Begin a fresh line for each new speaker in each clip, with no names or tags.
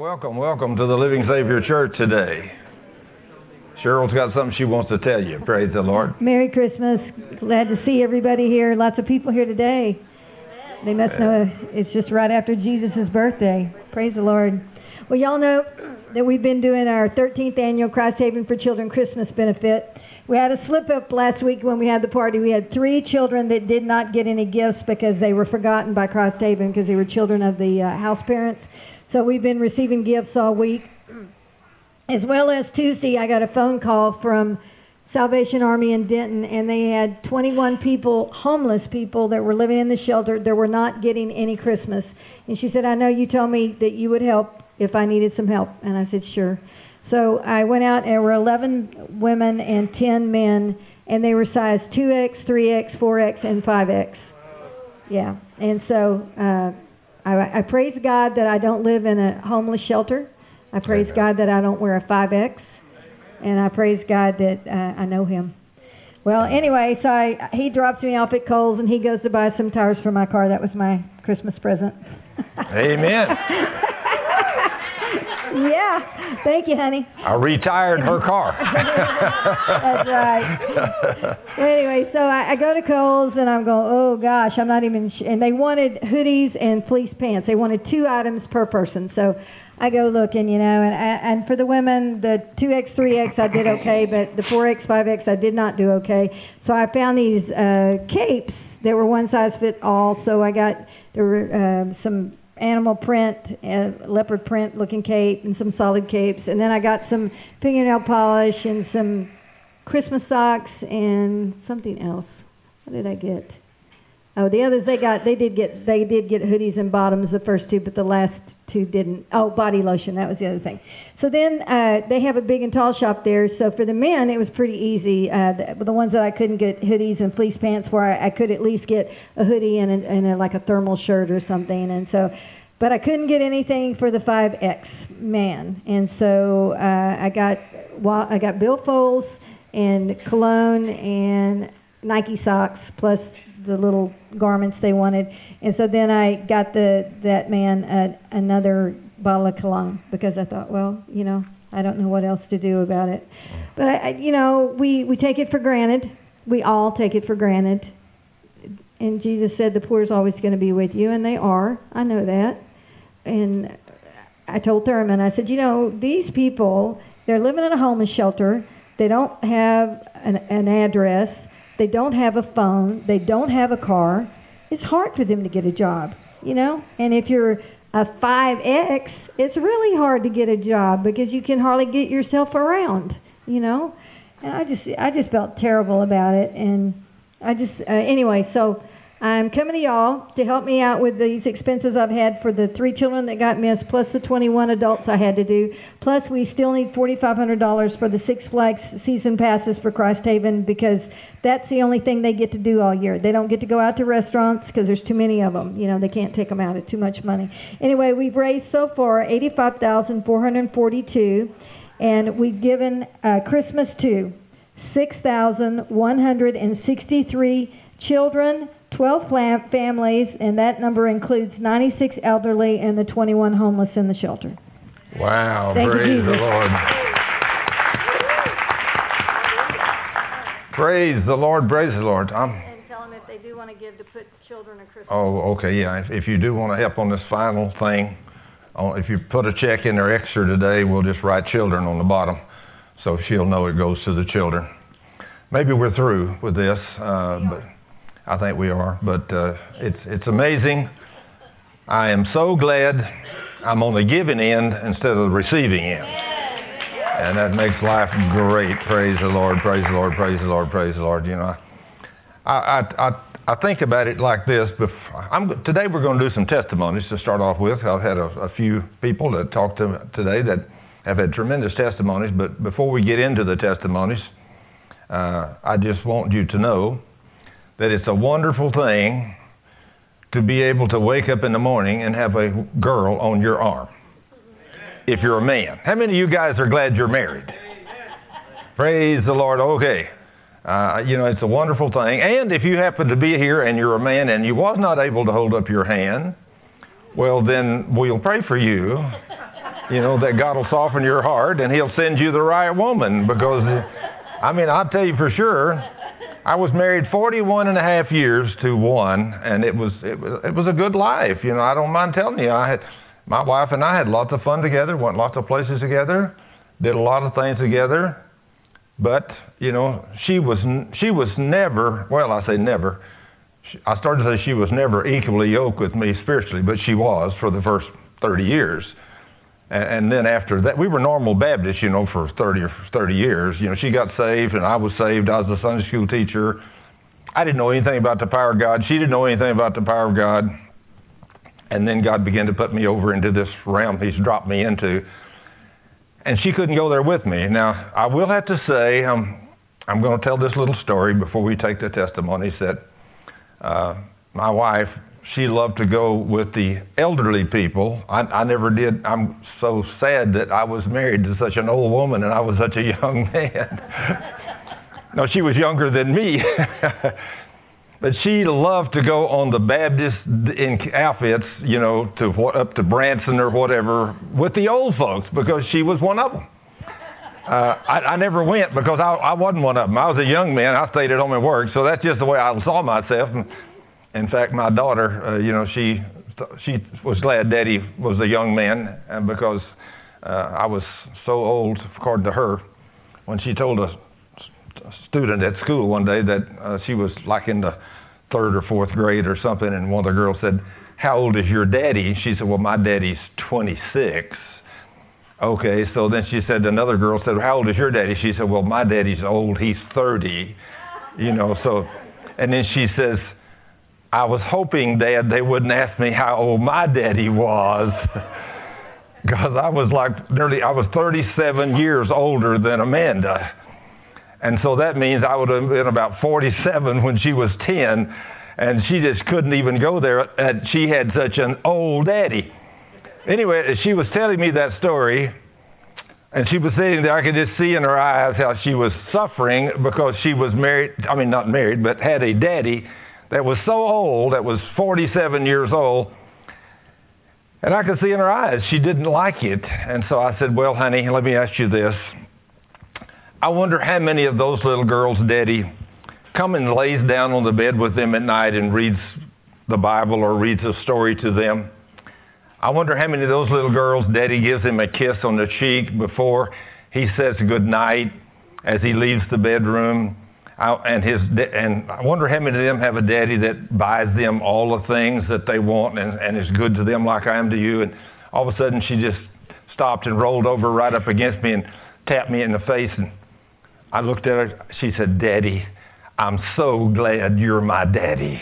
Welcome to the Living Savior Church today. Cheryl's got something she wants to tell you. Praise the Lord.
Merry Christmas. Glad to see everybody here. Lots of people here today. They must know it's just right after Jesus' birthday. Praise the Lord. Well, y'all know that we've been doing our 13th annual Christ Haven for Children Christmas benefit. We had a slip-up last week when we had the party. We had 3 children that did not get any gifts because they were forgotten by Christ Haven because they were children of the house parents. So we've been receiving gifts all week. As well as Tuesday, I got a phone call from Salvation Army in Denton, and they had 21 people, homeless people, that were living in the shelter that were not getting any Christmas. And she said, I know you told me that you would help if I needed some help. And I said, sure. So I went out, and there were 11 women and 10 men, and they were size 2X, 3X, 4X, and 5X. Yeah. And so I praise God that I don't live in a homeless shelter. I praise God that I don't wear a 5X. And I praise God that I know Him. Well, anyway, so he drops me off at Kohl's, and he goes to buy some tires for my car. That was my Christmas present.
Amen.
Yeah. Thank you, honey.
I retired her car.
That's right. Well, anyway, so I go to Kohl's, and I'm going, oh, gosh, I'm not even... And they wanted hoodies and fleece pants. They wanted 2 items per person. So I go looking, and for the women, the 2X, 3X, I did okay, but the 4X, 5X, I did not do okay. So I found these capes that were one size fit all. So there were some animal print, leopard print looking cape, and some solid capes. And then I got some fingernail polish and some Christmas socks and something else. What did I get? Oh, the others they did get hoodies and bottoms, the first 2, but the last 2 didn't. Oh, body lotion, that was the other thing. So then they have a big and tall shop there. So for the men, it was pretty easy. The ones that I couldn't get hoodies and fleece pants for, I could at least get a hoodie and like a thermal shirt or something. And so, but I couldn't get anything for the 5X man. And so I got billfolds and cologne and Nike socks plus the little garments they wanted. And so then I got that man another bottle of cologne because I thought, well, I don't know what else to do about it. But we take it for granted. We all take it for granted. And Jesus said the poor is always going to be with you, and they are. I know that. And I told Thurman, I said, these people, they're living in a homeless shelter. They don't have an address. They don't have a phone. They don't have a car. It's hard for them to get a job, And if you're a 5X, it's really hard to get a job because you can hardly get yourself around, And I just felt terrible about it. And anyway, so I'm coming to y'all to help me out with these expenses I've had for the 3 children that got missed, plus the 21 adults I had to do. Plus, we still need $4,500 for the Six Flags season passes for Christ Haven because that's the only thing they get to do all year. They don't get to go out to restaurants because there's too many of them. They can't take them out. It's too much money. Anyway, we've raised so far $85,442, and we've given Christmas to 6,163 children, 12 families, and that number includes 96 elderly and the 21 homeless in the shelter.
Wow,
Thank
praise
you,
the Lord. Praise the Lord, praise the Lord.
And tell them if they do want to give to put children a Christmas.
Oh, okay, yeah. If you do want to help on this final thing, if you put a check in there extra today, we'll just write children on the bottom so she'll know it goes to the children. Maybe we're through with this, but I think we are. But it's amazing. I am so glad I'm on the giving end instead of the receiving end. And that makes life great. Praise the Lord, praise the Lord, praise the Lord, praise the Lord. I think about it like this. Today we're going to do some testimonies to start off with. I've had a few people that talked to today that have had tremendous testimonies. But before we get into the testimonies, I just want you to know that it's a wonderful thing to be able to wake up in the morning and have a girl on your arm. If you're a man. How many of you guys are glad you're married? Praise the Lord. Okay. It's a wonderful thing. And if you happen to be here and you're a man and you was not able to hold up your hand, well, then we'll pray for you that God will soften your heart and he'll send you the right woman. Because, I'll tell you for sure, I was married 41 and a half years to one, and it was a good life. I don't mind telling you, my wife and I had lots of fun together, went lots of places together, did a lot of things together. But, she was never, well, I say never. I started to say she was never equally yoked with me spiritually, but she was for the first 30 years. And then after that, we were normal Baptists, for 30 years. She got saved and I was saved. I was a Sunday school teacher. I didn't know anything about the power of God. She didn't know anything about the power of God. And then God began to put me over into this realm he's dropped me into. And she couldn't go there with me. Now, I will have to say, I'm going to tell this little story before we take the testimonies that my wife, she loved to go with the elderly people. I never did. I'm so sad that I was married to such an old woman and I was such a young man. No, she was younger than me. But she loved to go on the Baptist in outfits, up to Branson or whatever, with the old folks because she was one of them. I never went because I wasn't one of them. I was a young man. I stayed at home and worked, so that's just the way I saw myself. In fact, my daughter, she was glad Daddy was a young man because I was so old, according to her, when she told a student at school one day that she was like in the 3rd or 4th grade or something, and one of the girls said, "How old is your daddy?" She said, "Well, my daddy's 26. Okay, so then she said, another girl said, "How old is your daddy?" She said, "Well, my daddy's old, he's 30. And then she says, "I was hoping, Dad, they wouldn't ask me how old my daddy was." Because I was 37 years older than Amanda. And so that means I would have been about 47 when she was 10, and she just couldn't even go there. And she had such an old daddy. Anyway, she was telling me that story, and she was sitting there. I could just see in her eyes how she was suffering because she was not married, but had a daddy that was so old, that was 47 years old. And I could see in her eyes she didn't like it. And so I said, "Well, honey, let me ask you this. I wonder how many of those little girls' daddy come and lays down on the bed with them at night and reads the Bible or reads a story to them. I wonder how many of those little girls' daddy gives them a kiss on the cheek before he says good night as he leaves the bedroom. And I wonder how many of them have a daddy that buys them all the things that they want and is good to them like I am to you." And all of a sudden she just stopped and rolled over right up against me and tapped me in the face. And I looked at her. She said, "Daddy, I'm so glad you're my daddy."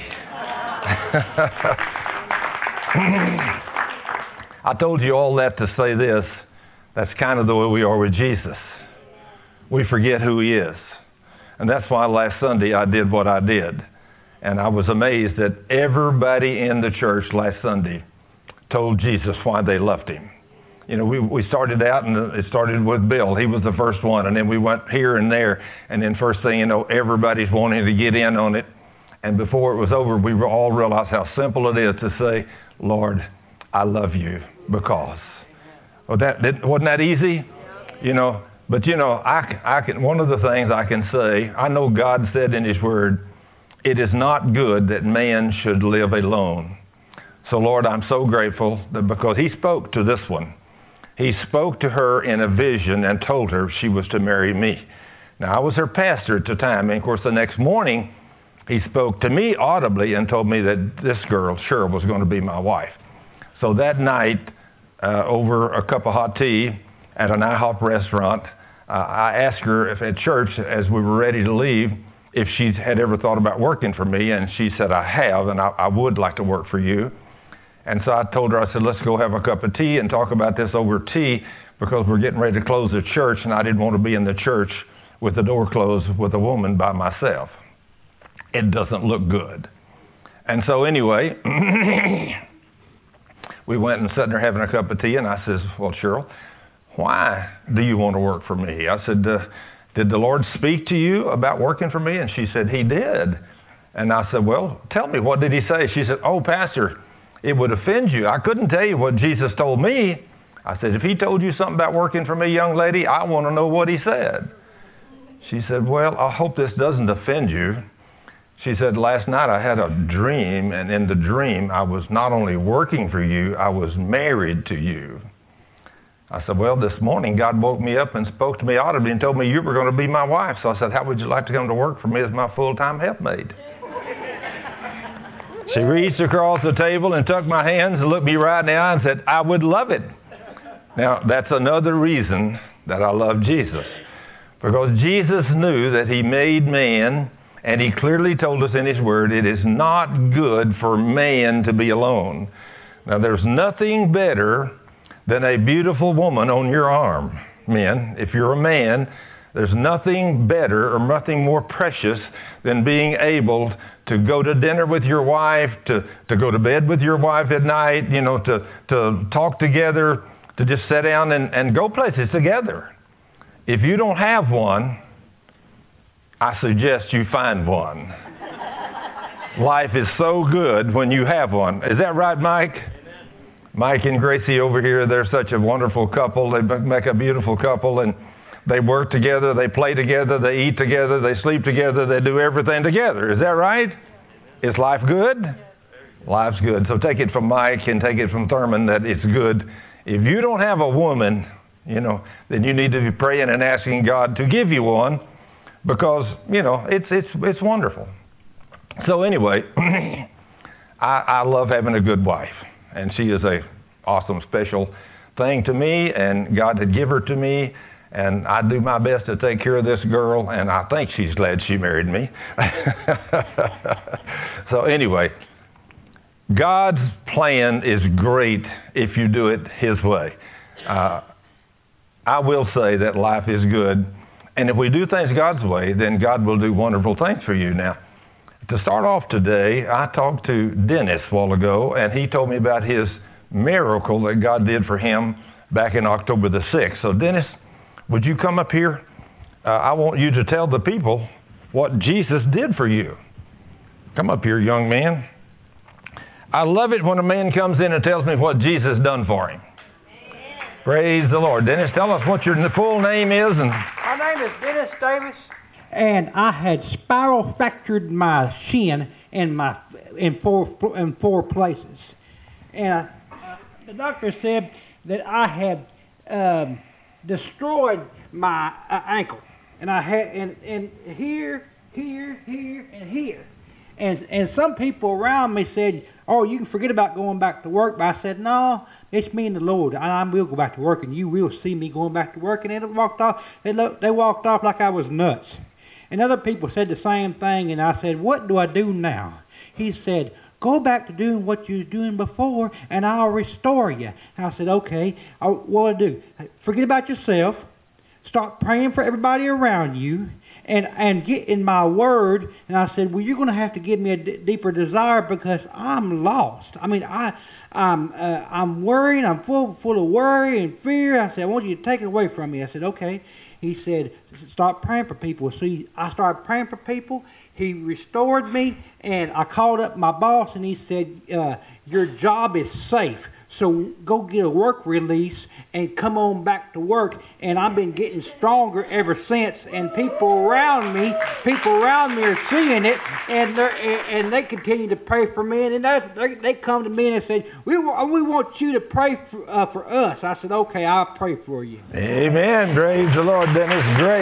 I told you all that to say this. That's kind of the way we are with Jesus. We forget who he is. And that's why last Sunday I did what I did. And I was amazed that everybody in the church last Sunday told Jesus why they loved him. We started out, and it started with Bill. He was the first one, and then we went here and there. And then first thing you know, everybody's wanting to get in on it. And before it was over, we all realized how simple it is to say, "Lord, I love you because." Well, wasn't that easy? But I can. One of the things I can say, I know God said in his word, "It is not good that man should live alone." So Lord, I'm so grateful that because he spoke to this one. He spoke to her in a vision and told her she was to marry me. Now, I was her pastor at the time, and of course the next morning he spoke to me audibly and told me that this girl, Cheryl, was going to be my wife. So that night, over a cup of hot tea at an IHOP restaurant, I asked her if at church, as we were ready to leave, if she had ever thought about working for me, and she said, "I have, and I would like to work for you." And so I told her, I said, "Let's go have a cup of tea and talk about this over tea because we're getting ready to close the church, and I didn't want to be in the church with the door closed with a woman by myself. It doesn't look good." And so anyway, we went and sat there having a cup of tea, and I says, "Well, Cheryl, why do you want to work for me?" I said, "Did the Lord speak to you about working for me?" And she said, "He did." And I said, "Well, tell me, what did he say?" She said, "Oh, Pastor, it would offend you. I couldn't tell you what Jesus told me, I said, if he told you something about working for me, young lady, I want to know what he said. She said, well, I hope this doesn't offend you. She said, last night I had a dream, and in the dream I was not only working for you, I was married to you. I said, well, this morning God woke me up and spoke to me audibly and told me you were going to be my wife. So I said, how would you like to come to work for me as my full-time helpmate? She reached across the table and took my hands and looked me right in the eye and said, I would love it. Now, that's another reason that I love Jesus. Because Jesus knew that he made man, and he clearly told us in his word, it is not good for man to be alone. Now, there's nothing better than a beautiful woman on your arm, men. If you're a man, there's nothing better or nothing more precious than being able to go to dinner with your wife, to go to bed with your wife at night, to talk together, to just sit down and go places together. If you don't have one, I suggest you find one. Life is so good when you have one. Is that right, Mike? Mike and Gracie over here, they're such a wonderful couple. They make a beautiful couple, and they work together, they play together, they eat together, they sleep together, they do everything together. Is that right? Is life good? Life's good. So take it from Mike and take it from Thurman that it's good. If you don't have a woman, then you need to be praying and asking God to give you one, because, it's wonderful. So anyway, I love having a good wife, and she is a awesome, special thing to me, and God had given her to me, and I do my best to take care of this girl, and I think she's glad she married me. So anyway, God's plan is great if you do it his way. I will say that life is good, and if we do things God's way, then God will do wonderful things for you. Now, to start off today, I talked to Dennis a while ago, and he told me about his miracle that God did for him back in October the 6th. So Dennis, would you come up here? I want you to tell the people what Jesus did for you. Come up here, young man. I love it when a man comes in and tells me what Jesus done for him. Amen. Praise the Lord. Dennis, tell us what your full name is.
My name is Dennis Davis, and I had spiral fractured my shin in four places. And the doctor said that I had destroyed my ankle, and I had and here, and here. And some people around me said, oh, you can forget about going back to work. But I said, no, it's me and the Lord. I will go back to work, and you will see me going back to work. And they walked off. They walked off like I was nuts. And other people said the same thing, and I said, what do I do now? He said, go back to doing what you were doing before, and I'll restore you. And I said, okay, what do I do? Forget about yourself. Start praying for everybody around you. And get in my word. And I said, well, you're going to have to give me a deeper desire, because I'm lost. I mean, I'm worried. I'm full of worry and fear. I said, I want you to take it away from me. I said, okay. He said, start praying for people. So I started praying for people. He restored me, and I called up my boss, and he said, your job is safe. So go get a work release and come on back to work. And I've been getting stronger ever since. And people around me are seeing it, and they continue to pray for me. And they come to me and say, we want you to pray for us. I said, okay, I'll pray for you.
Amen. Praise the Lord, Dennis. Great.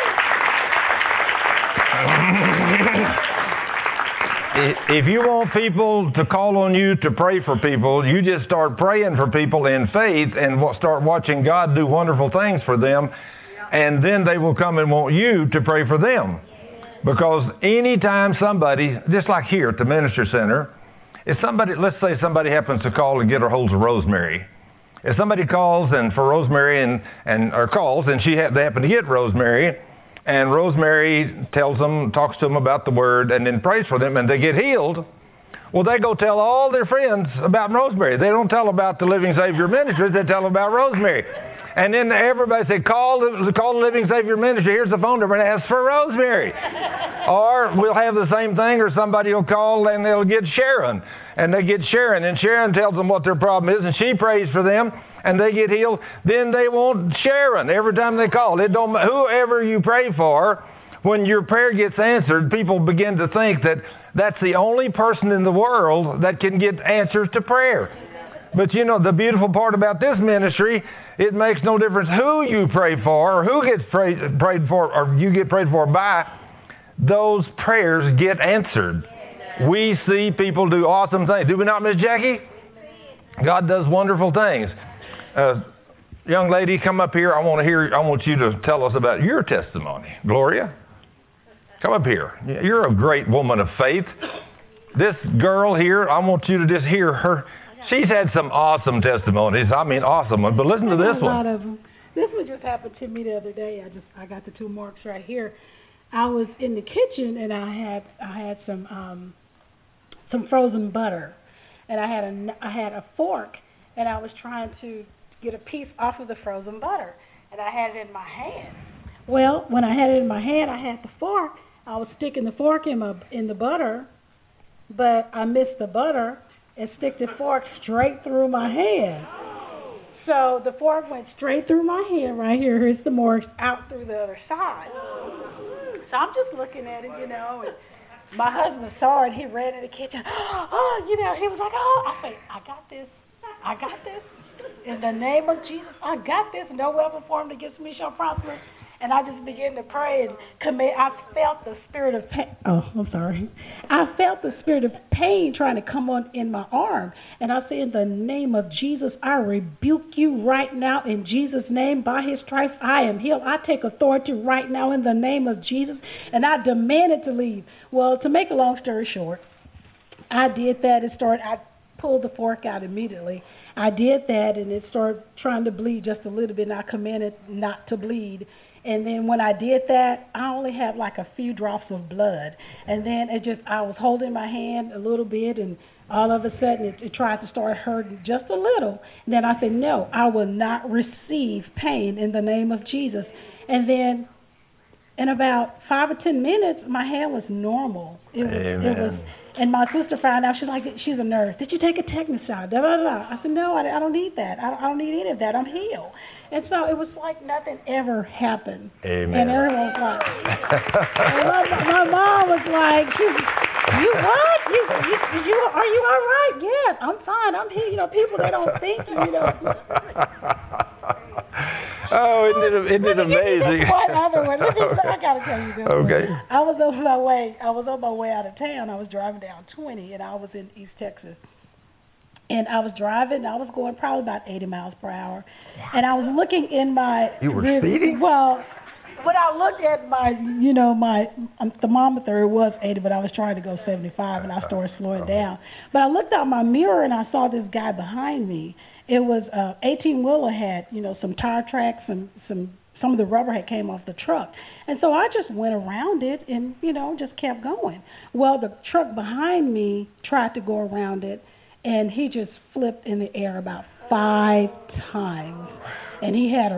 If you want people to call on you to pray for people, you just start praying for people in faith and start watching God do wonderful things for them. And then they will come and want you to pray for them. Because anytime somebody, just like here at the Minister Center, if somebody, let's say somebody happens to call and get her holds of Rosemary. If somebody calls and for Rosemary or calls and they happen to get Rosemary, and Rosemary talks to them about the Word, and then prays for them, and they get healed, well, they go tell all their friends about Rosemary. They don't tell about the Living Savior Ministry. They tell about Rosemary. And then everybody say, call the Living Savior Ministry. Here's the phone number, and ask for Rosemary. Or we'll have the same thing, or somebody will call, and they'll get Sharon. And they get Sharon, and Sharon tells them what their problem is, and she prays for them. and they get healed, then they want Sharon every time they call. It don't matter. Whoever you pray for, when your prayer gets answered, people begin to think that that's the only person in the world that can get answers to prayer. But you know, the beautiful part about this ministry, it makes no difference who you pray for or who gets prayed for or you get prayed for by. Those prayers get answered. We see people do awesome things. Do we not, Miss Jackie? God does wonderful things. Young lady, come up here. I want you to tell us about your testimony. Gloria, come up here. You're a great woman of faith. This girl here, I want you to just hear her. She's had some awesome testimonies. I mean, awesome ones. But listen to this one.
A lot of them. This one just happened to me the other day. I got the 2 marks right here. I was in the kitchen and I had some frozen butter, and I had a fork, and I was trying to get a piece off of the frozen butter, and I had it in my hand. Well, when I had it in my hand, I had the fork. I was sticking the fork in the butter, but I missed the butter and stick the fork straight through my hand. So the fork went straight through my hand right here. Here's the marks out through the other side. So I'm just looking at it, and my husband saw it. He ran in the kitchen. Oh, he was like, oh, I said, I got this. In the name of Jesus, I got this. No weapon formed against me shall prosper. And I just began to pray and commit. I felt the spirit of pain. Oh, I'm sorry. I felt the spirit of pain trying to come on in my arm. And I said, in the name of Jesus, I rebuke you right now in Jesus' name. By his stripes, I am healed. I take authority right now in the name of Jesus. And I demand it to leave. Well, to make a long story short, I did that. I pulled the fork out immediately. I did that, and it started trying to bleed just a little bit, and I commanded not to bleed. And then when I did that, I only had like a few drops of blood. And then I was holding my hand a little bit, and all of a sudden it tried to start hurting just a little. And then I said, no, I will not receive pain in the name of Jesus. And then in about 5 or 10 minutes, my hand was normal. It was. And my sister found out. She's a nurse. Did you take a tetanus shot? Da, da, da. I said, no, I don't need that. I don't need any of that. I'm healed. And so it was like nothing ever happened.
Amen.
And everyone was like, my mom was like, you what? Are you all right? Yes, I'm fine. I'm here. People, they don't think
Oh, isn't it amazing?
One other one. I gotta tell you this.
Okay.
One. I was on my way out of town. I was driving down 20, and I was in East Texas. And I was driving. I was going probably about 80 miles per hour, and I was looking in my.
You were speeding?
Well, when I looked at my thermometer, it was 80, but I was trying to go 75, and I started slowing down. But I looked out my mirror, and I saw this guy behind me. It was 18-wheeler had, some tire tracks and some of the rubber had came off the truck. And so I just went around it and, just kept going. Well, the truck behind me tried to go around it, and he just flipped in the air about 5 times. And he had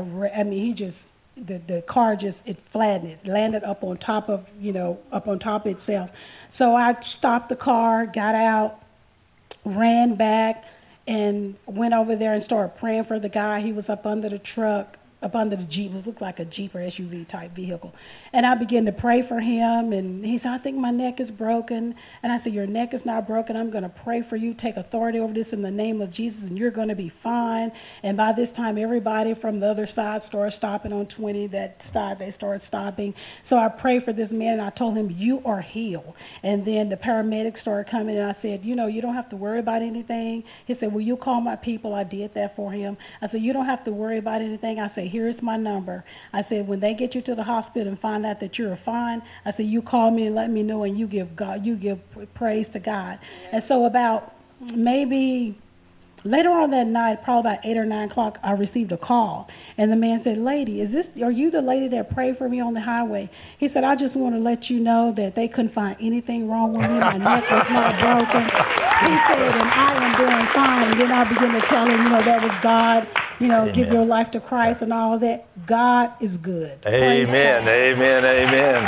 the car it flattened. It landed up on top of itself. So I stopped the car, got out, ran back, and went over there and started praying for the guy. He was up under the truck, up under the Jeep. It looked like a Jeep or SUV type vehicle. And I began to pray for him, and he said, I think my neck is broken. And I said, your neck is not broken. I'm going to pray for you. Take authority over this in the name of Jesus, and you're going to be fine. And by this time, everybody from the other side started stopping on 20. That side, they started stopping. So I prayed for this man, and I told him, you are healed. And then the paramedics started coming, and I said, you don't have to worry about anything. He said, will you call my people? I did that for him. I said, you don't have to worry about anything. I said, here's my number. I said, when they get you to the hospital and find out that you're fine, I said, you call me and let me know, and you give praise to God. And so about maybe later on that night, probably about 8 or 9 o'clock, I received a call, and the man said, lady, are you the lady that prayed for me on the highway? He said, I just want to let you know that they couldn't find anything wrong with me. My neck was not broken. He said, and I am doing fine. And then I began to tell him, that was God, give your life to Christ and all of that. God is good.
Amen, amen, amen.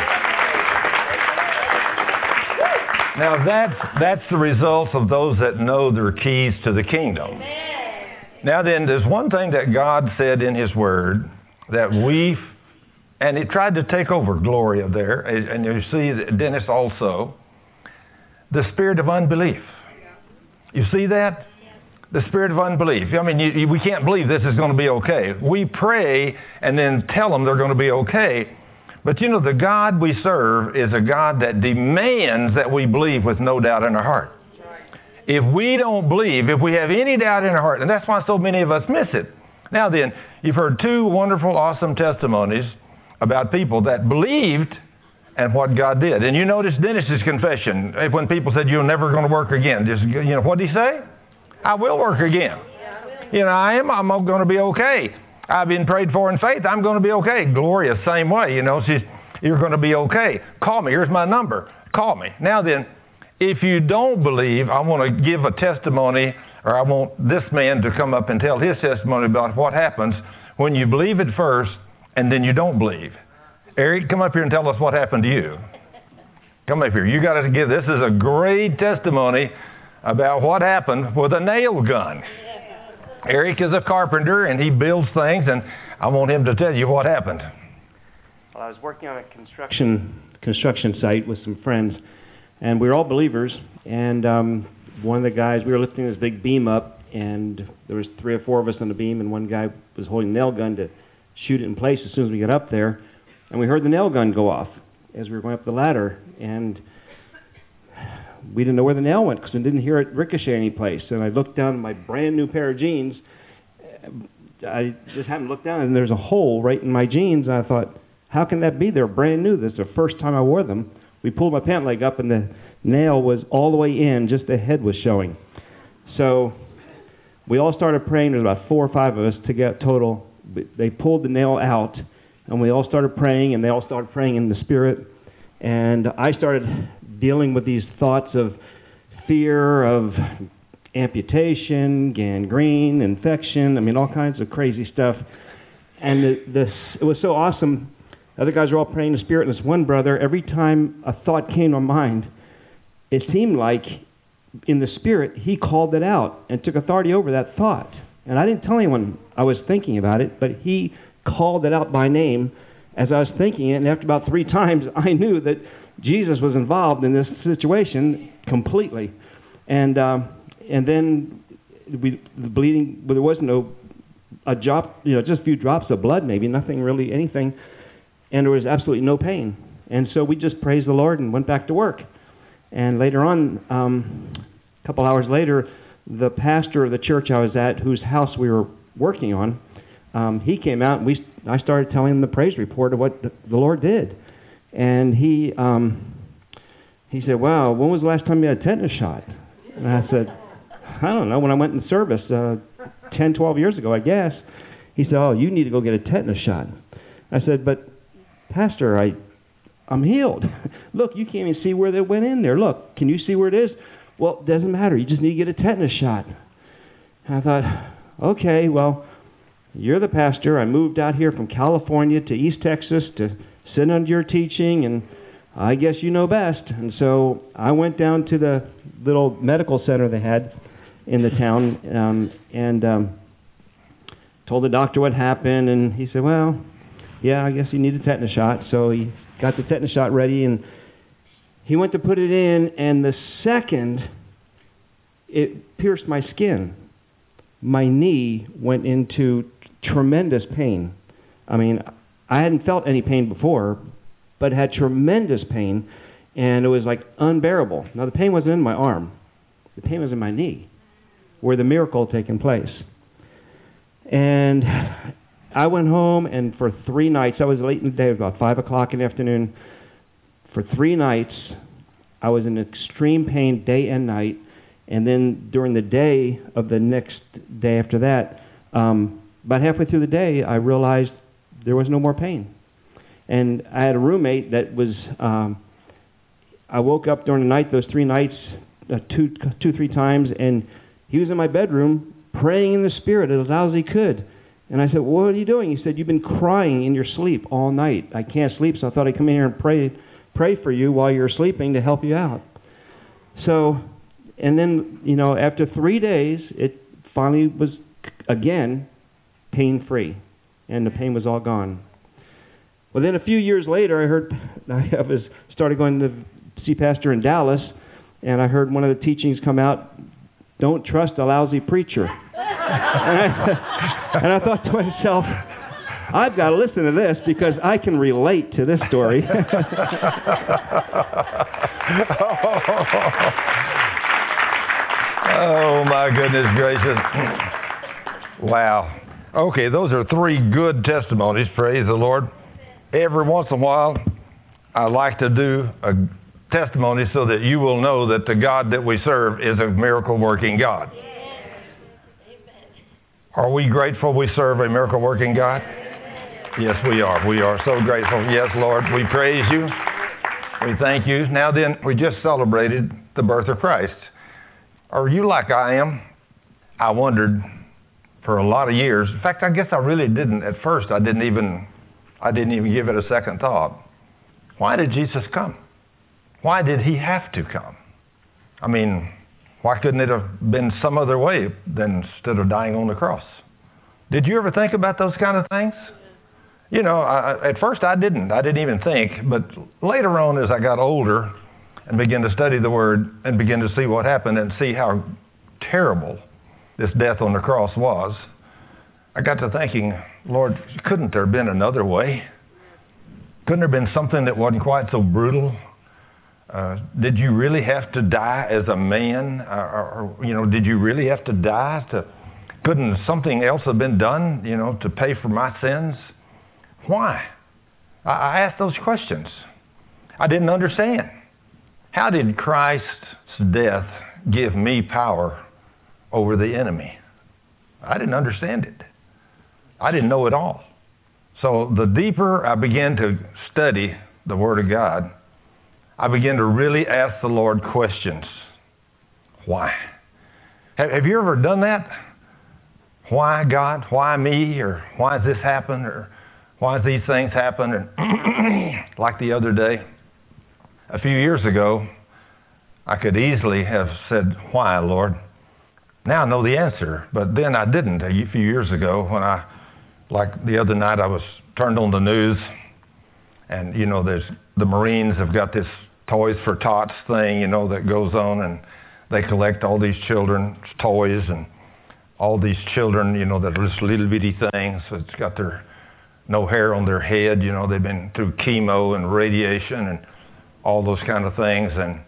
Now that's the results of those that know their keys to the kingdom. Now then, there's one thing that God said in His Word that and it tried to take over Gloria there, and you see Dennis also, the spirit of unbelief. You see that? The spirit of unbelief. I mean, we can't believe this is going to be okay. We pray and then tell them they're going to be okay. But you know, the God we serve is a God that demands that we believe with no doubt in our heart. If we don't believe, if we have any doubt in our heart, and that's why so many of us miss it. Now then, you've heard two wonderful, awesome testimonies about people that believed and what God did. And you notice Dennis's confession when people said, "You're never going to work again." Just, what did he say? I will work again. I'm going to be okay. I've been prayed for in faith. I'm going to be okay. Gloria, same way. You're going to be okay. Call me. Here's my number. Call me. Now then, if you don't believe, I want to give a testimony, or I want this man to come up and tell his testimony about what happens when you believe at first and then you don't believe. Eric, come up here and tell us what happened to you. Come up here. You got to give. This is a great testimony about what happened with a nail gun. Eric is a carpenter and he builds things, and I want him to tell you what happened.
Well, I was working on a construction site with some friends, and we were all believers. And one of the guys, we were lifting this big beam up, and there was 3 or 4 of us on the beam, and one guy was holding a nail gun to shoot it in place as soon as we got up there. And we heard the nail gun go off as we were going up the ladder, and we didn't know where the nail went because we didn't hear it ricochet any place. And I looked down at my brand new pair of jeans. I just happened to look down, and there's a hole right in my jeans. And I thought, how can that be? They're brand new. This is the first time I wore them. We pulled my pant leg up, and the nail was all the way in. Just the head was showing. So we all started praying. There's about 4 or 5 of us to get total. They pulled the nail out, and we all started praying, and they all started praying in the Spirit. And I started dealing with these thoughts of fear, of amputation, gangrene, infection, all kinds of crazy stuff. And it was so awesome. The other guys were all praying in the Spirit, and this one brother, every time a thought came to mind, it seemed like in the Spirit, he called it out and took authority over that thought. And I didn't tell anyone I was thinking about it, but he called it out by name as I was thinking it. And after about 3 times, I knew that Jesus was involved in this situation completely. And then the bleeding, there was a drop, just a few drops of blood, maybe, nothing really, anything. And there was absolutely no pain. And so we just praised the Lord and went back to work. And later on, a couple hours later, the pastor of the church I was at, whose house we were working on, he came out, and I started telling him the praise report of what the Lord did. And he said, "Wow, when was the last time you had a tetanus shot?" And I said, "I don't know, when I went in service 10, 12 years ago, I guess." He said, "Oh, you need to go get a tetanus shot." I said, "But, Pastor, I'm healed. Look, you can't even see where they went in there. Look, can you see where it is?" "Well, it doesn't matter. You just need to get a tetanus shot." And I thought, okay, well, you're the pastor. I moved out here from California to East Texas to sit under your teaching, and I guess you know best. And so I went down to the little medical center they had in the town and told the doctor what happened, and he said, "Well, yeah, I guess you need a tetanus shot." So he got the tetanus shot ready, and he went to put it in, and the second it pierced my skin, my knee went into tremendous pain. I hadn't felt any pain before, but had tremendous pain, and it was like unbearable. Now, the pain wasn't in my arm. The pain was in my knee, where the miracle had taken place. And I went home, and for 3 nights, I was late in the day, it was about 5 o'clock in the afternoon. For 3 nights, I was in extreme pain day and night. And then during the day of the next day after that, about halfway through the day, I realized there was no more pain. And I had a roommate that was, I woke up during the night, those 3 nights, 3 times, and he was in my bedroom praying in the Spirit as loud as he could. And I said, "Well, what are you doing?" He said, "You've been crying in your sleep all night. I can't sleep, so I thought I'd come in here and pray for you while you're sleeping to help you out." So, and then, after 3 days, it finally was again, pain-free. And the pain was all gone. Well, then a few years later, I started going to see Pastor in Dallas, and I heard one of the teachings come out, don't trust a lousy preacher. and I thought to myself, I've got to listen to this because I can relate to this story.
Oh, my goodness gracious. Wow. Okay, those are three good testimonies. Praise the Lord. Every once in a while, I like to do a testimony so that you will know that the God that we serve is a miracle-working God. Are we grateful we serve a miracle-working God? Yes, we are. We are so grateful. Yes, Lord, we praise you. We thank you. Now then, we just celebrated the birth of Christ. Are you like I am? I wondered for a lot of years. In fact, I guess I really didn't. At first, I didn't even give it a second thought. Why did Jesus come? Why did he have to come? I mean, why couldn't it have been some other way than instead of dying on the cross? Did you ever think about those kind of things? You know, at first I didn't even think, but later on as I got older and began to study the Word and begin to see what happened and see how terrible this death on the cross was, I got to thinking, Lord, couldn't there have been another way? Couldn't there have been something that wasn't quite so brutal? Did you really have to die as a man? Or, did you really have to die? Couldn't something else have been done, to pay for my sins? Why? I asked those questions. I didn't understand. How did Christ's death give me power over the enemy? I didn't understand it. I didn't know it all. So the deeper I began to study the Word of God, I began to really ask the Lord questions. Why? Have you ever done that? Why, God? Why me? Or why has this happened? Or why has these things happened? And like the other day, a few years ago, I could easily have said, why, Lord? Now I know the answer, but then I didn't a few years ago when like the other night, I was turned on the news, and, there's the Marines have got this Toys for Tots thing, that goes on, and they collect all these children's toys and all these children, that are just little bitty things. So it's got no hair on their head, they've been through chemo and radiation and all those kind of things. And,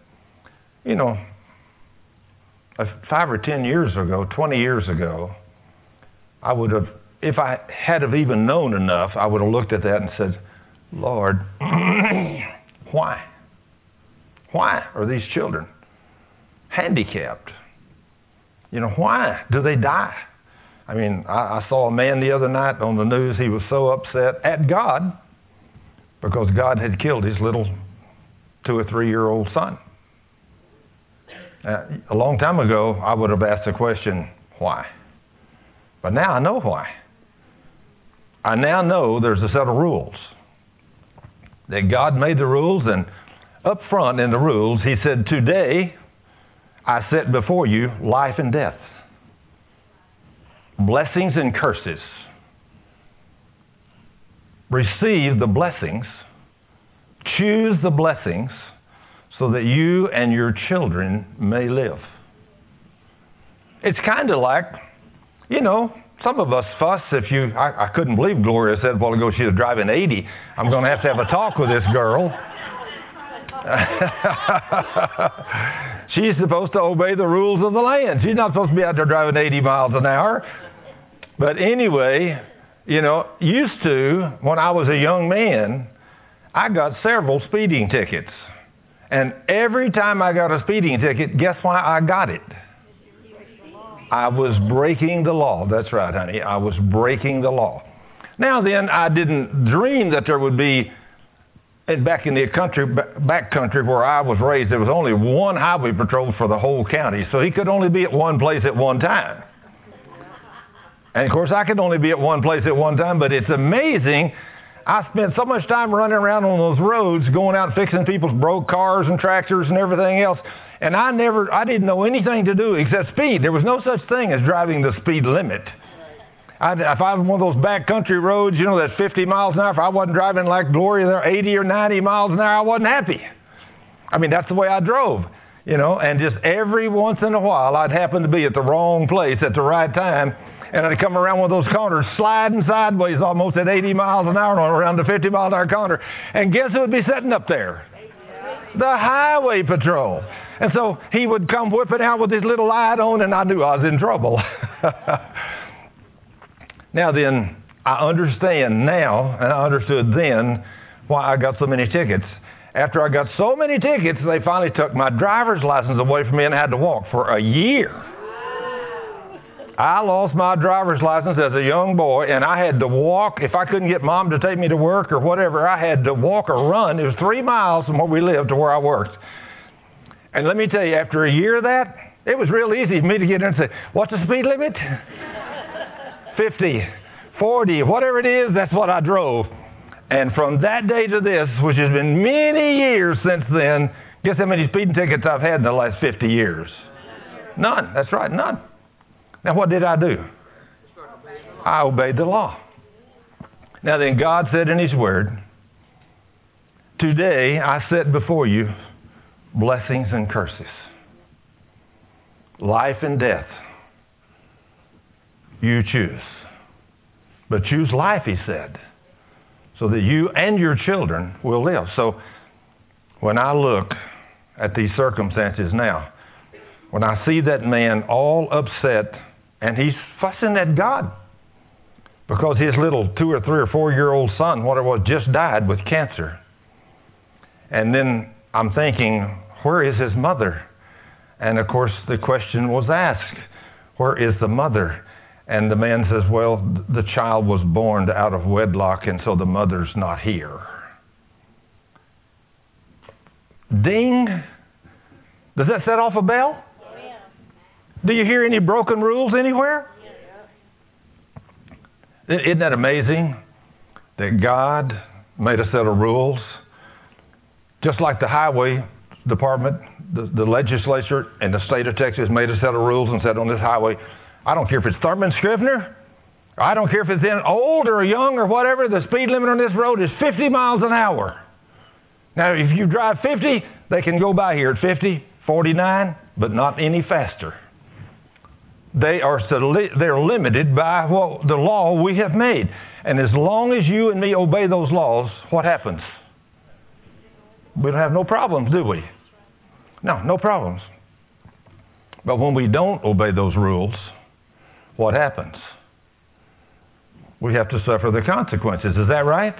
5 or 10 years ago, 20 years ago, I would have, if I had have even known enough, I would have looked at that and said, Lord, why? Why are these children handicapped? Why do they die? I mean, I saw a man the other night on the news. He was so upset at God because God had killed his little 2 or 3 year old son. A long time ago, I would have asked the question, why? But now I know why. I now know there's a set of rules. That God made the rules, and up front in the rules, he said, today I set before you life and death, blessings and curses. Receive the blessings, choose the blessings, so that you and your children may live. It's kind of like, some of us fuss if I couldn't believe Gloria said a while ago she was driving 80. I'm going to have a talk with this girl. She's supposed to obey the rules of the land. She's not supposed to be out there driving 80 miles an hour. But anyway, used to, when I was a young man, I got several speeding tickets. And every time I got a speeding ticket, guess why I got it? I was breaking the law. That's right, honey. I was breaking the law. Now then, I didn't dream that there would be, back in the back country where I was raised, there was only one highway patrol for the whole county. So he could only be at one place at one time. And of course, I could only be at one place at one time, but it's amazing. I spent so much time running around on those roads, going out fixing people's broke cars and tractors and everything else. And I didn't know anything to do except speed. There was no such thing as driving the speed limit. If I was one of those backcountry roads, you know, that's 50 miles an hour, if I wasn't driving like Gloria there 80 or 90 miles an hour, I wasn't happy. I mean, that's the way I drove, you know, and just every once in a while, I'd happen to be at the wrong place at the right time, and I'd come around one of those corners sliding sideways almost at 80 miles an hour on around the 50 mile an hour corner. And guess who would be sitting up there? The highway patrol. And so he would come whipping out with his little light on, and I knew I was in trouble. Now then, I understand now, and I understood then, why I got so many tickets. After I got so many tickets, they finally took my driver's license away from me and I had to walk for a year. I lost my driver's license as a young boy, and I had to walk. If I couldn't get Mom to take me to work or whatever, I had to walk or run. It was 3 miles from where we lived to where I worked. And let me tell you, after a year of that, it was real easy for me to get in and say, what's the speed limit? 50, 40, whatever it is, that's what I drove. And from that day to this, which has been many years since then, guess how many speeding tickets I've had in the last 50 years? None. That's right, none. Now, what did I do? I obeyed the law. Now then, God said in His Word, today I set before you blessings and curses, life and death. You choose. But choose life, He said, so that you and your children will live. So when I look at these circumstances now, when I see that man all upset and he's fussing at God because his little 2 or 3 or 4-year-old son, whatever it was, just died with cancer. And then I'm thinking, where is his mother? And of course the question was asked, where is the mother? And the man says, well, the child was born out of wedlock, and so the mother's not here. Ding! Does that set off a bell? Yeah. Do you hear any broken rules anywhere? Yeah. Isn't that amazing that God made a set of rules? Just like the highway department, the legislature in the state of Texas made a set of rules and said on this highway, I don't care if it's Thurman Scrivener, I don't care if it's in old or young or whatever, the speed limit on this road is 50 miles an hour. Now, if you drive 50, they can go by here at 50, 49, but not any faster. They're limited by what the law we have made. And as long as you and me obey those laws, what happens? We don't have no problems, do we? No problems. But when we don't obey those rules, what happens? We have to suffer the consequences. Is that right?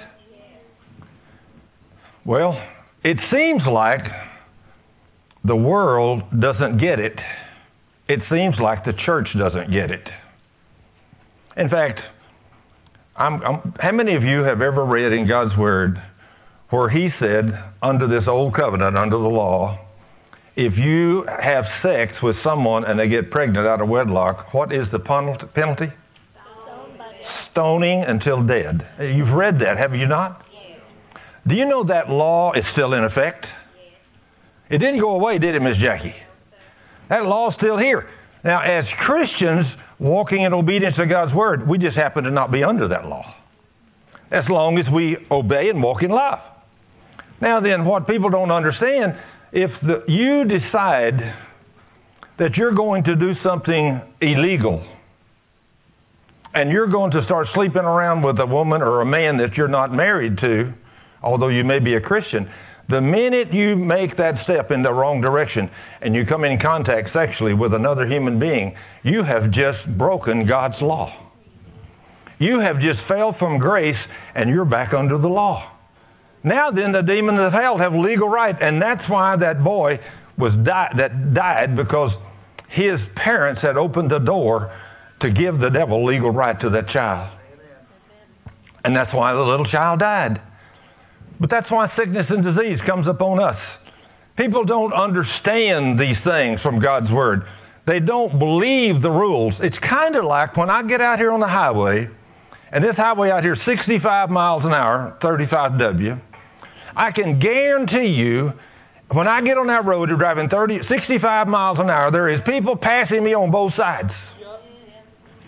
Well, it seems like the world doesn't get it. It seems like the church doesn't get it. In fact, how many of you have ever read in God's Word where He said, under this old covenant, under the law, if you have sex with someone and they get pregnant out of wedlock, what is the penalty? Stoning until dead. You've read that, have you not? Yes. Do you know that law is still in effect? Yes. It didn't go away, did it, Miss Jackie? That law's still here. Now, as Christians walking in obedience to God's Word, we just happen to not be under that law, as long as we obey and walk in love. Now then, what people don't understand, if you decide that you're going to do something illegal, and you're going to start sleeping around with a woman or a man that you're not married to, although you may be a Christian, the minute you make that step in the wrong direction and you come in contact sexually with another human being, you have just broken God's law. You have just fell from grace and you're back under the law. Now then, the demons of hell have legal right, and that's why that boy died, because his parents had opened the door to give the devil legal right to that child. And that's why the little child died. But that's why sickness and disease comes upon us. People don't understand these things from God's Word. They don't believe the rules. It's kind of like when I get out here on the highway, and this highway out here is 65 miles an hour, 35W. I can guarantee you, when I get on that road driving 65 miles an hour, there is people passing me on both sides.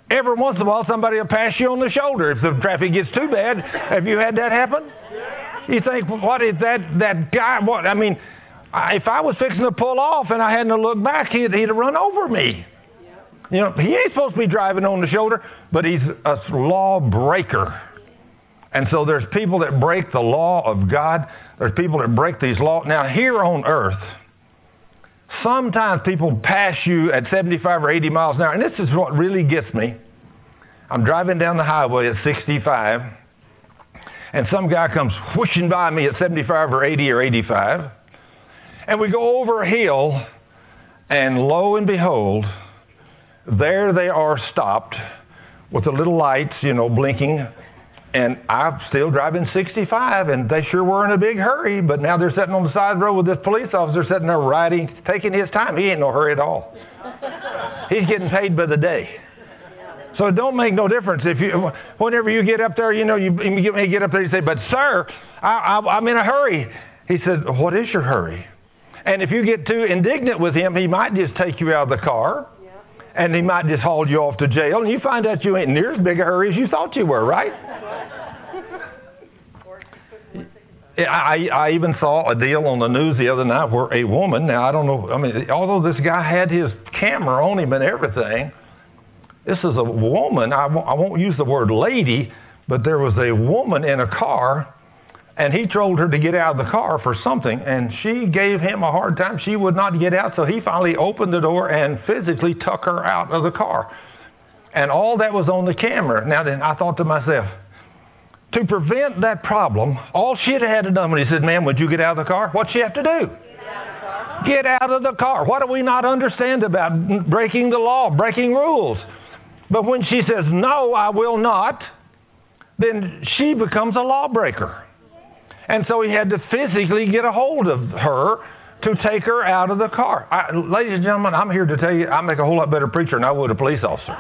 Every once in a while, somebody will pass you on the shoulder if the traffic gets too bad. Have you had that happen? You think, what is that guy? What? I mean, if I was fixing to pull off and I hadn't to look back, he'd have run over me. You know, he ain't supposed to be driving on the shoulder, but he's a law breaker. And so there's people that break the law of God. There's people that break these laws. Now, here on earth, sometimes people pass you at 75 or 80 miles an hour. And this is what really gets me. I'm driving down the highway at 65, and some guy comes whooshing by me at 75 or 80 or 85. And we go over a hill, and lo and behold, there they are stopped with the little lights, you know, blinking. And I'm still driving 65, and they sure were in a big hurry. But now they're sitting on the side of the road with this police officer sitting there riding, taking his time. He ain't no hurry at all. He's getting paid by the day. So it don't make no difference if you, whenever you get up there, you know, you get up there, you say, "But sir, I'm in a hurry." He said, "What is your hurry?" And if you get too indignant with him, he might just take you out of the car, and he might just haul you off to jail, and you find out you ain't near as big a hurry as you thought you were, right? I even saw a deal on the news the other night where a woman, now I don't know, I mean, although this guy had his camera on him and everything, this is a woman, I won't use the word lady, but there was a woman in a car, and he told her to get out of the car for something, and she gave him a hard time. She would not get out, so he finally opened the door and physically took her out of the car. And all that was on the camera. Now then, I thought to myself, to prevent that problem, all she'd had to done when he said, "Ma'am, would you get out of the car?" What'd she have to do? Get out of the car. What do we not understand about breaking the law, breaking rules? But when she says, "No, I will not," then she becomes a lawbreaker. And so he had to physically get a hold of her to take her out of the car. Ladies and gentlemen, I'm here to tell you, I make a whole lot better preacher than I would a police officer.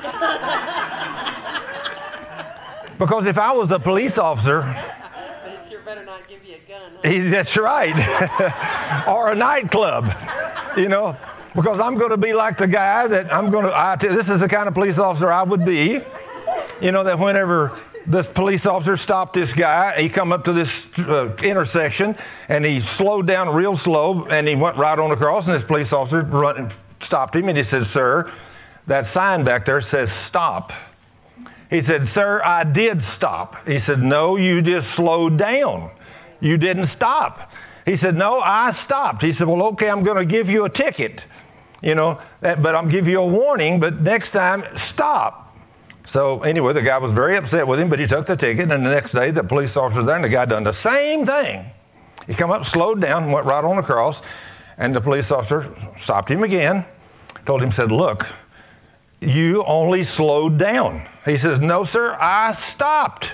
Because if I was a police officer...
They sure better not give you a gun. Huh?
That's right. Or a nightclub, you know. Because I'm going to be like the guy that this is the kind of police officer I would be. You know, that whenever this police officer stopped this guy, he come up to this intersection, and he slowed down real slow, and he went right on across, and this police officer stopped him, and he said, "Sir, that sign back there says stop." He said, "Sir, I did stop." He said, "No, you just slowed down. You didn't stop." He said, "No, I stopped." He said, "Well, okay, I'm going to give you a ticket, you know, but I'm give you a warning, but next time, stop." So anyway, the guy was very upset with him, but he took the ticket, and the next day the police officer was there, and the guy done the same thing. He come up, slowed down, went right on across, and the police officer stopped him again, told him, said, "Look, you only slowed down." He says, "No, sir, I stopped."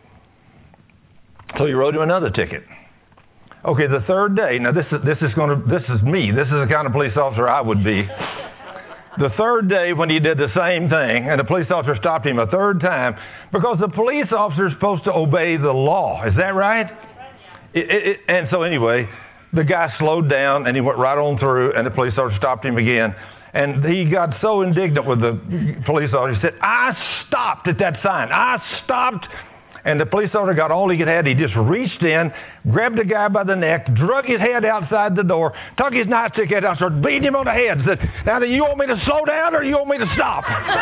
So he wrote him another ticket. Okay, the third day, now this is me. This is the kind of police officer I would be. The third day when he did the same thing, and the police officer stopped him a third time, because the police officer is supposed to obey the law. Is that right? And so anyway, the guy slowed down, and he went right on through, and the police officer stopped him again. And he got so indignant with the police officer, he said, "I stopped at that sign. I stopped." And the police officer got all he could have. He just reached in, grabbed the guy by the neck, drug his head outside the door, took his nightstick head out, and started beating him on the head. Said, "Now, do you want me to slow down or do you want me to stop?"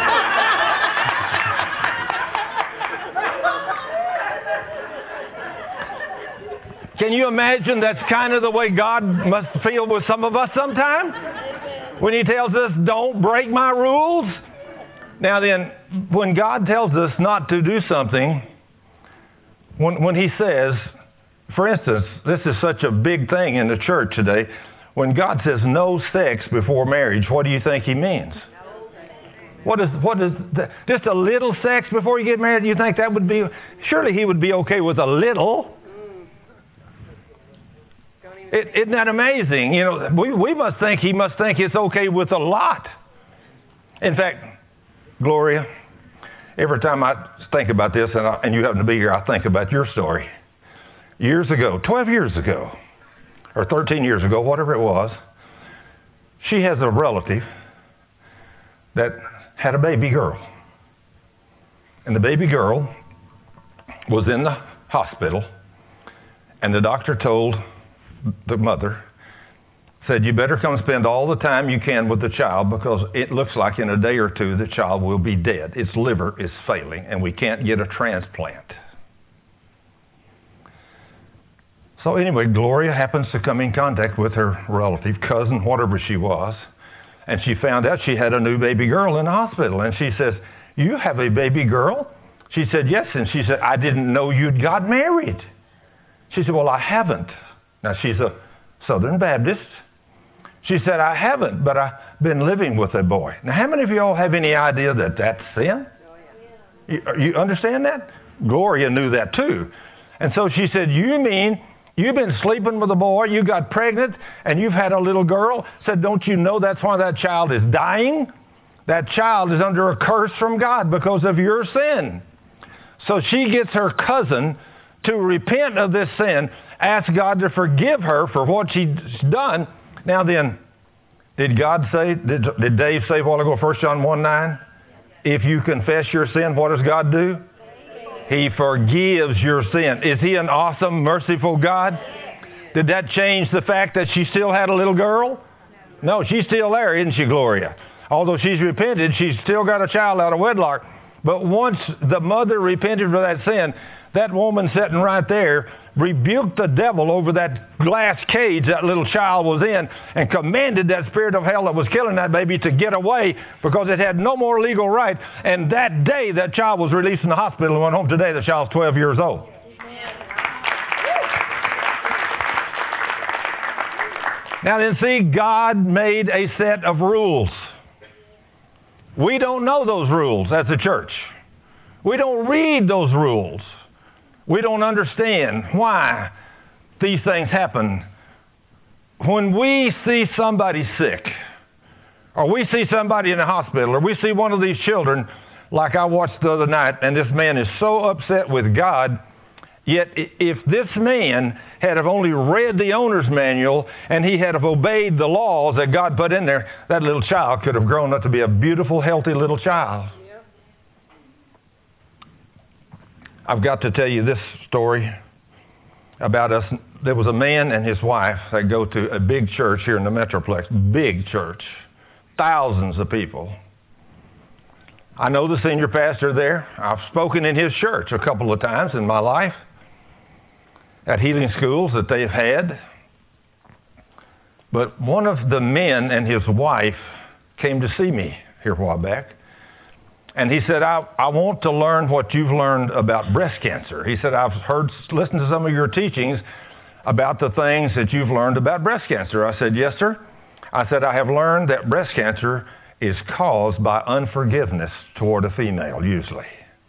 Can you imagine that's kind of the way God must feel with some of us sometimes? When he tells us, "Don't break my rules." Now then, when God tells us not to do something, when he says, for instance, this is such a big thing in the church today, when God says no sex before marriage, what do you think he means? What is just a little sex before you get married? You think that would be, surely he would be okay with a little. Isn't that amazing? You know, we must think he must think it's okay with a lot. In fact, Gloria, every time I think about this, and you happen to be here, I think about your story. Years ago, 12 years ago, or 13 years ago, whatever it was, she has a relative that had a baby girl. And the baby girl was in the hospital, and the doctor told the mother, said, you better come spend all the time you can with the child because it looks like in a day or two the child will be dead. Its liver is failing, and we can't get a transplant. So anyway, Gloria happens to come in contact with her relative, cousin, whatever she was, and she found out she had a new baby girl in the hospital. And she says, you have a baby girl? She said, yes. And she said, I didn't know you'd got married. She said, well, I haven't. Now, she's a Southern Baptist. She said, I haven't, but I've been living with a boy. Now, how many of you all have any idea that that's sin? You understand that? Gloria knew that too. And so she said, you mean you've been sleeping with a boy, you got pregnant, and you've had a little girl? Said, don't you know that's why that child is dying? That child is under a curse from God because of your sin. So she gets her cousin to repent of this sin, ask God to forgive her for what she's done. Now then, did God say, did Dave say a while ago, 1 John 1:9? If you confess your sin, what does God do? He forgives your sin. Is He an awesome, merciful God? Did that change the fact that she still had a little girl? No, she's still there, isn't she, Gloria? Although she's repented, she's still got a child out of wedlock. But once the mother repented for that sin, that woman sitting right there rebuked the devil over that glass cage that little child was in and commanded that spirit of hell that was killing that baby to get away because it had no more legal right. And that day, that child was released from the hospital and went home. Today, the child's 12 years old. Now then, see, God made a set of rules. We don't know those rules as a church. We don't read those rules. We don't understand why these things happen. When we see somebody sick, or we see somebody in the hospital, or we see one of these children, like I watched the other night, and this man is so upset with God, yet if this man had have only read the owner's manual and he had have obeyed the laws that God put in there, that little child could have grown up to be a beautiful, healthy little child. I've got to tell you this story about us. There was a man and his wife that go to a big church here in the Metroplex. Big church. Thousands of people. I know the senior pastor there. I've spoken in his church a couple of times in my life at healing schools that they've had. But one of the men and his wife came to see me here a while back. And he said, I want to learn what you've learned about breast cancer. He said, I've listened to some of your teachings about the things that you've learned about breast cancer. I said, yes, sir. I said, I have learned that breast cancer is caused by unforgiveness toward a female, usually.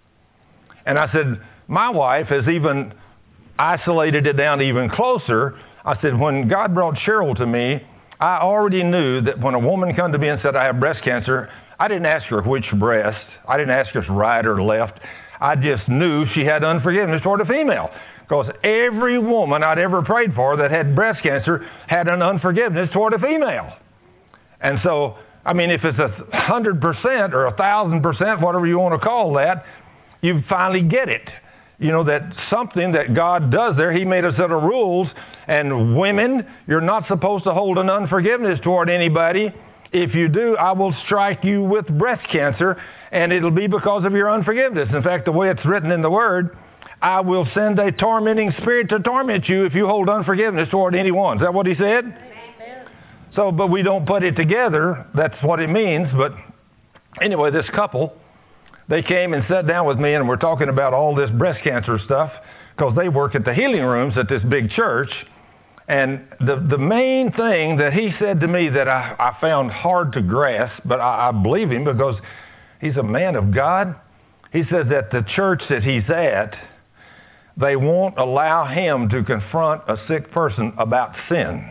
And I said, my wife has even isolated it down even closer. I said, when God brought Cheryl to me, I already knew that when a woman come to me and said, I have breast cancer, I didn't ask her which breast. I didn't ask her if it's right or left. I just knew she had unforgiveness toward a female. Because every woman I'd ever prayed for that had breast cancer had an unforgiveness toward a female. And so, I mean, if it's 100% or 1,000%, whatever you want to call that, you finally get it. You know, that something that God does there, He made a set of rules. And women, you're not supposed to hold an unforgiveness toward anybody. If you do, I will strike you with breast cancer, and it'll be because of your unforgiveness. In fact, the way it's written in the Word, I will send a tormenting spirit to torment you if you hold unforgiveness toward anyone. Is that what He said? Amen. So, but we don't put it together. That's what it means. But anyway, this couple, they came and sat down with me, and we're talking about all this breast cancer stuff because they work at the healing rooms at this big church. And the main thing that he said to me that I found hard to grasp, but I believe him because he's a man of God. He says that the church that he's at, they won't allow him to confront a sick person about sin.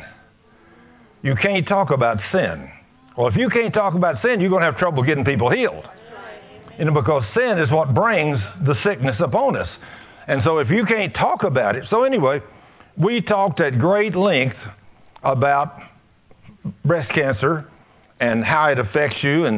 You can't talk about sin. Well, if you can't talk about sin, you're going to have trouble getting people healed. You know, because sin is what brings the sickness upon us. And so if you can't talk about it, so anyway, we talked at great length about breast cancer and how it affects you. And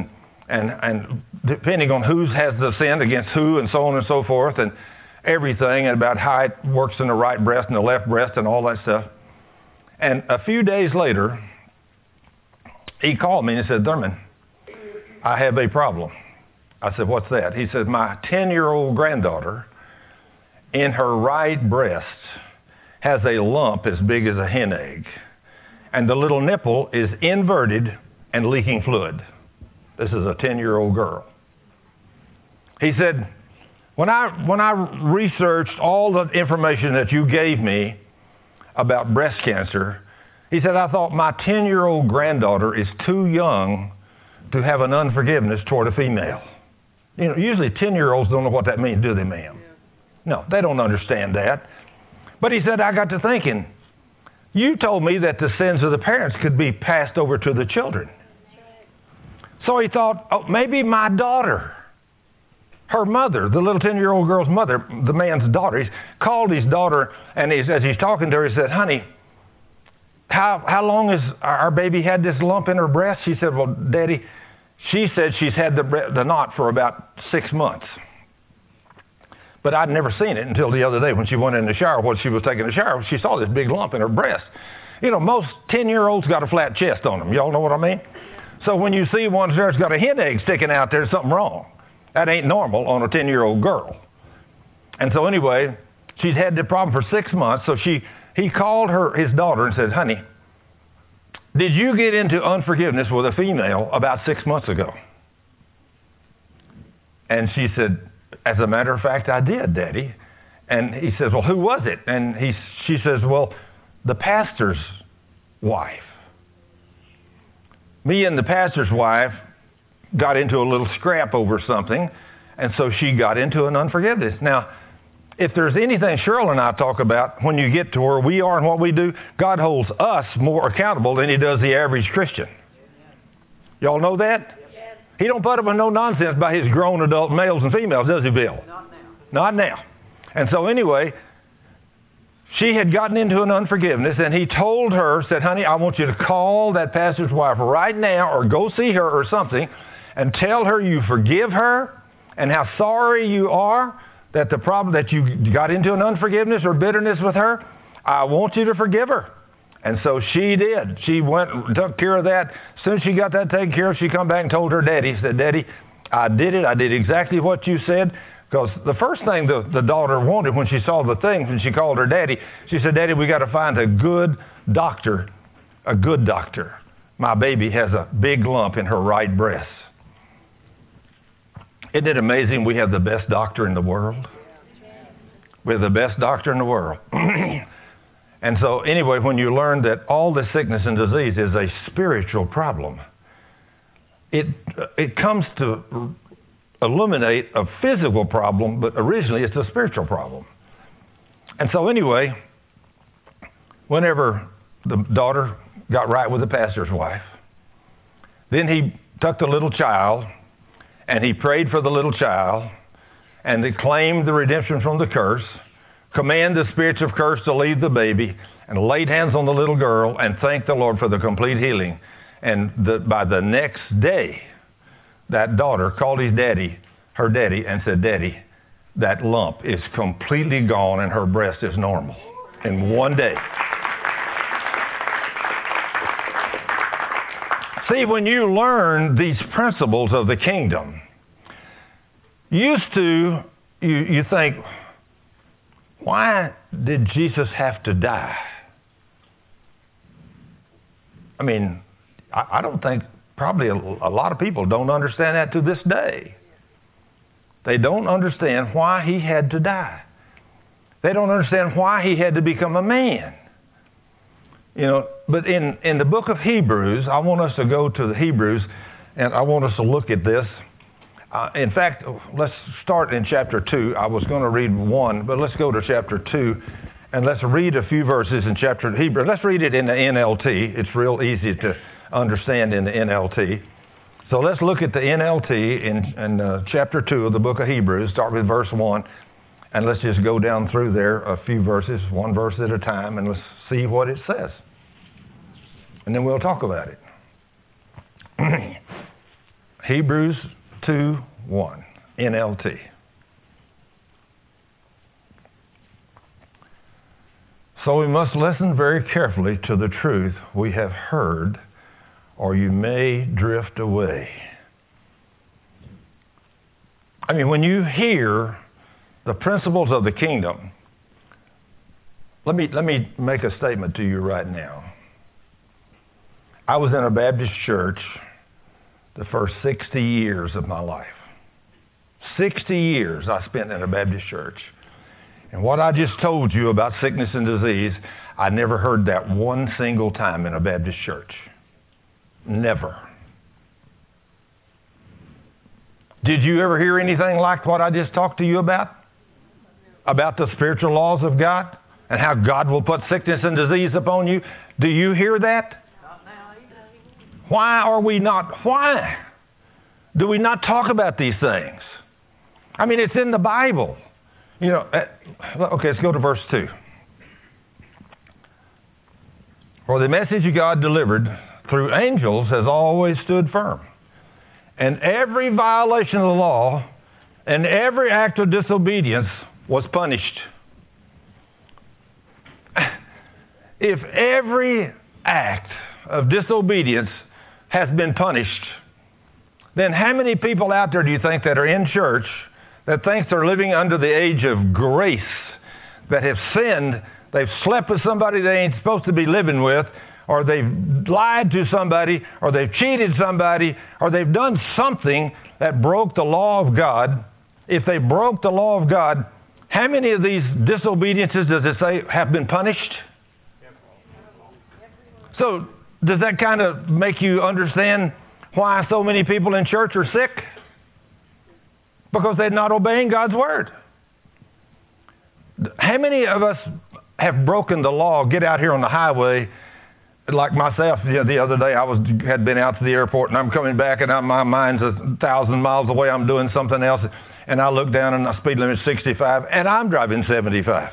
and depending on who has the sin against who and so on and so forth and everything, and about how it works in the right breast and the left breast and all that stuff. And a few days later, he called me and he said, Thurman, I have a problem. I said, what's that? He said, my 10-year-old granddaughter in her right breast has a lump as big as a hen egg. And the little nipple is inverted and leaking fluid. This is a 10-year-old girl. He said, when I researched all the information that you gave me about breast cancer, he said, I thought my 10-year-old granddaughter is too young to have an unforgiveness toward a female. You know, usually 10-year-olds don't know what that means, do they, ma'am? No, they don't understand that. But he said, I got to thinking, you told me that the sins of the parents could be passed over to the children. So he thought, oh, maybe my daughter, her mother, the little 10-year-old girl's mother, the man's daughter, he called his daughter, and as he's talking to her, he said, honey, how long has our baby had this lump in her breast? She said, well, Daddy, she said she's had the knot for about 6 months. But I'd never seen it until the other day when she went in the shower. While she was taking a shower, she saw this big lump in her breast. You know, most 10-year-olds got a flat chest on them. Y'all know what I mean? So when you see one that's got a hen egg sticking out there, there's something wrong. That ain't normal on a 10-year-old girl. And so anyway, she's had the problem for 6 months. So he called his daughter and said, honey, did you get into unforgiveness with a female about 6 months ago? And she said, as a matter of fact, I did, Daddy. And he says, well, who was it? And she says, well, the pastor's wife. Me and the pastor's wife got into a little scrap over something, and so she got into an unforgiveness. Now, if there's anything Cheryl and I talk about when you get to where we are and what we do, God holds us more accountable than he does the average Christian. Y'all know that? Yes. He don't put up with no nonsense by his grown adult males and females, does he, Bill?
Not now.
Not now. And so anyway, she had gotten into an unforgiveness, and he told her, said, honey, I want you to call that pastor's wife right now or go see her or something and tell her you forgive her and how sorry you are that the problem that you got into an unforgiveness or bitterness with her, I want you to forgive her. And so she did. She went and took care of that. As soon as she got that taken care of, she come back and told her daddy, said, Daddy, I did it. I did exactly what you said. Because the first thing the daughter wanted when she saw the thing, when she called her daddy, she said, Daddy, we got to find a good doctor, a good doctor. My baby has a big lump in her right breast. Isn't it amazing we have the best doctor in the world? We have the best doctor in the world. And so anyway, when you learn that all this sickness and disease is a spiritual problem, it comes to illuminate a physical problem, but originally it's a spiritual problem. And so anyway, whenever the daughter got right with the pastor's wife, then he took the little child and he prayed for the little child and they claimed the redemption from the curse, commanded the spirits of curse to leave the baby, and laid hands on the little girl and thanked the Lord for the complete healing. And by the next day, that daughter called her daddy, and said, Daddy, that lump is completely gone and her breast is normal in one day. See, when you learn these principles of the kingdom, you think, why did Jesus have to die? I mean, I don't think probably a lot of people don't understand that to this day. They don't understand why he had to die. They don't understand why he had to become a man. You know, but in the book of Hebrews, I want us to go to the Hebrews, and I want us to look at this. In fact, let's start in chapter 2. I was going to read 1, but let's go to chapter 2, and let's read a few verses in chapter Hebrews. Let's read it in the NLT. It's real easy to understand in the NLT. So let's look at the NLT in chapter 2 of the book of Hebrews. Start with verse 1, and let's just go down through there a few verses, one verse at a time, and let's see what it says. And then we'll talk about it. Hebrews 2:1, NLT. So we must listen very carefully to the truth we have heard, or you may drift away. I mean, when you hear the principles of the kingdom, let me make a statement to you right now. I was in a Baptist church the first 60 years of my life. 60 years I spent in a Baptist church. And what I just told you about sickness and disease, I never heard that one single time in a Baptist church. Never. Did you ever hear anything like what I just talked to you about? About the spiritual laws of God and how God will put sickness and disease upon you? Do you hear that? Why do we not talk about these things? I mean, it's in the Bible. You know, okay, let's go to verse 2. For the message God delivered through angels has always stood firm. And every violation of the law and every act of disobedience was punished. If every act of disobedience has been punished, then how many people out there do you think that are in church that think they're living under the age of grace, that have sinned, they've slept with somebody they ain't supposed to be living with, or they've lied to somebody, or they've cheated somebody, or they've done something that broke the law of God? If they broke the law of God, how many of these disobediences does it say have been punished? So does that kind of make you understand why so many people in church are sick? Because they're not obeying God's word. How many of us have broken the law, get out here on the highway, like myself, the other day had been out to the airport and I'm coming back and my mind's 1,000 miles away, I'm doing something else, and I look down and the speed limit is 65 and I'm driving 75.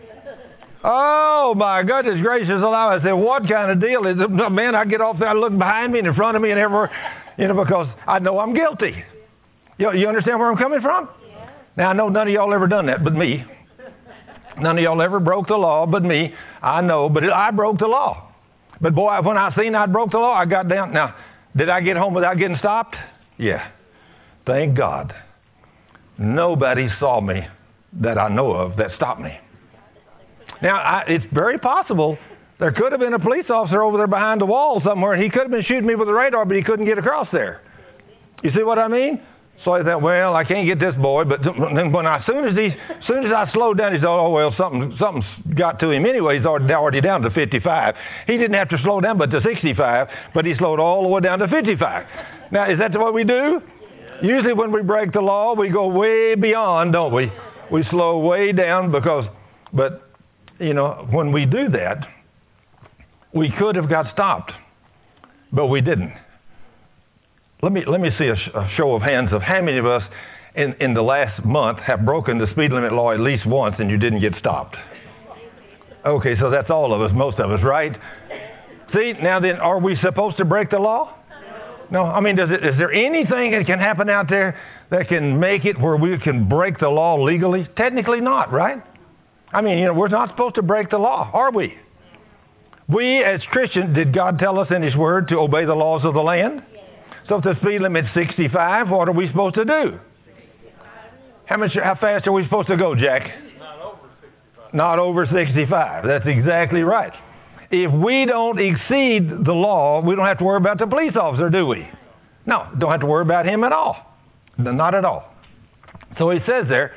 Oh my goodness gracious alive. I said, what kind of deal is it? Man, I get off there, I look behind me and in front of me and everywhere, because I know I'm guilty. You understand where I'm coming from? Yeah. Now, I know none of y'all ever done that but me. None of y'all ever broke the law but me. I know, but I broke the law. But boy, when I seen I broke the law, I got down. Now, did I get home without getting stopped? Yeah. Thank God. Nobody saw me that I know of that stopped me. Now, it's very possible there could have been a police officer over there behind the wall somewhere, and he could have been shooting me with a radar, but he couldn't get across there. You see what I mean? So I thought, well, I can't get this boy. But then as soon as I slowed down, he said, oh, well, something's got to him anyway. He's already down to 55. He didn't have to slow down but to 65, but he slowed all the way down to 55. Now, is that what we do? Yeah. Usually when we break the law, we go way beyond, don't we? We slow way down but when we do that, we could have got stopped, but we didn't. Let me see a show of hands of how many of us in the last month have broken the speed limit law at least once and you didn't get stopped. Okay, so that's all of us, most of us, right? See, now then, are we supposed to break the law? No. I mean, is there anything that can happen out there that can make it where we can break the law legally? Technically not, right? I mean, we're not supposed to break the law, are we? We as Christians, did God tell us in His Word to obey the laws of the land? So if the speed limit's 65, what are we supposed to do? How fast are we supposed to go, Jack? Not over 65. That's exactly right. If we don't exceed the law, we don't have to worry about the police officer, do we? No, don't have to worry about him at all. Not at all. So he says there,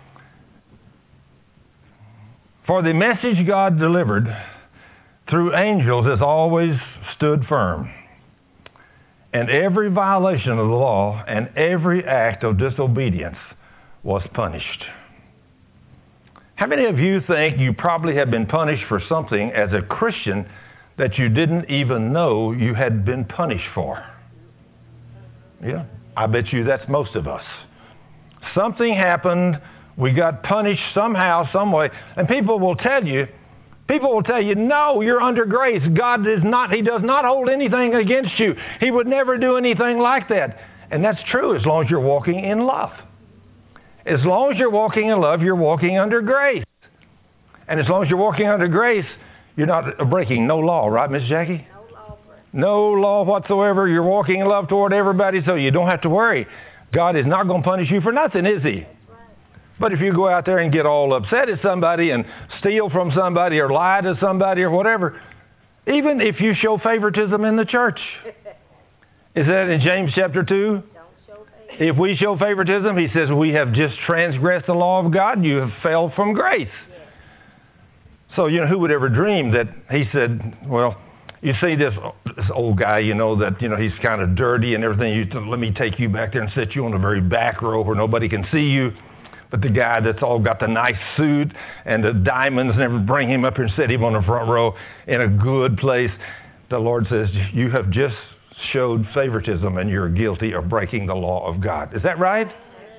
for the message God delivered through angels has always stood firm. And every violation of the law and every act of disobedience was punished. How many of you think you probably have been punished for something as a Christian that you didn't even know you had been punished for? Yeah, I bet you that's most of us. Something happened, we got punished somehow, some way, and people will tell you, no, you're under grace. God is not, He does not hold anything against you. He would never do anything like that. And that's true as long as you're walking in love. As long as you're walking in love, you're walking under grace. And as long as you're walking under grace, you're not breaking no law, right, Miss Jackie? No law whatsoever. You're walking in love toward everybody, so you don't have to worry. God is not going to punish you for nothing, is He? But if you go out there and get all upset at somebody and steal from somebody or lie to somebody or whatever, even if you show favoritism in the church, is that in James chapter 2? If we show favoritism, he says, we have just transgressed the law of God. You have fell from grace. So, who would ever dream that he said, well, you see this old guy, that, he's kind of dirty and everything. Let me take you back there and set you on the very back row where nobody can see you. But the guy that's all got the nice suit and the diamonds and everything, bring him up here and set him on the front row in a good place. The Lord says, you have just showed favoritism and you're guilty of breaking the law of God. Is that right?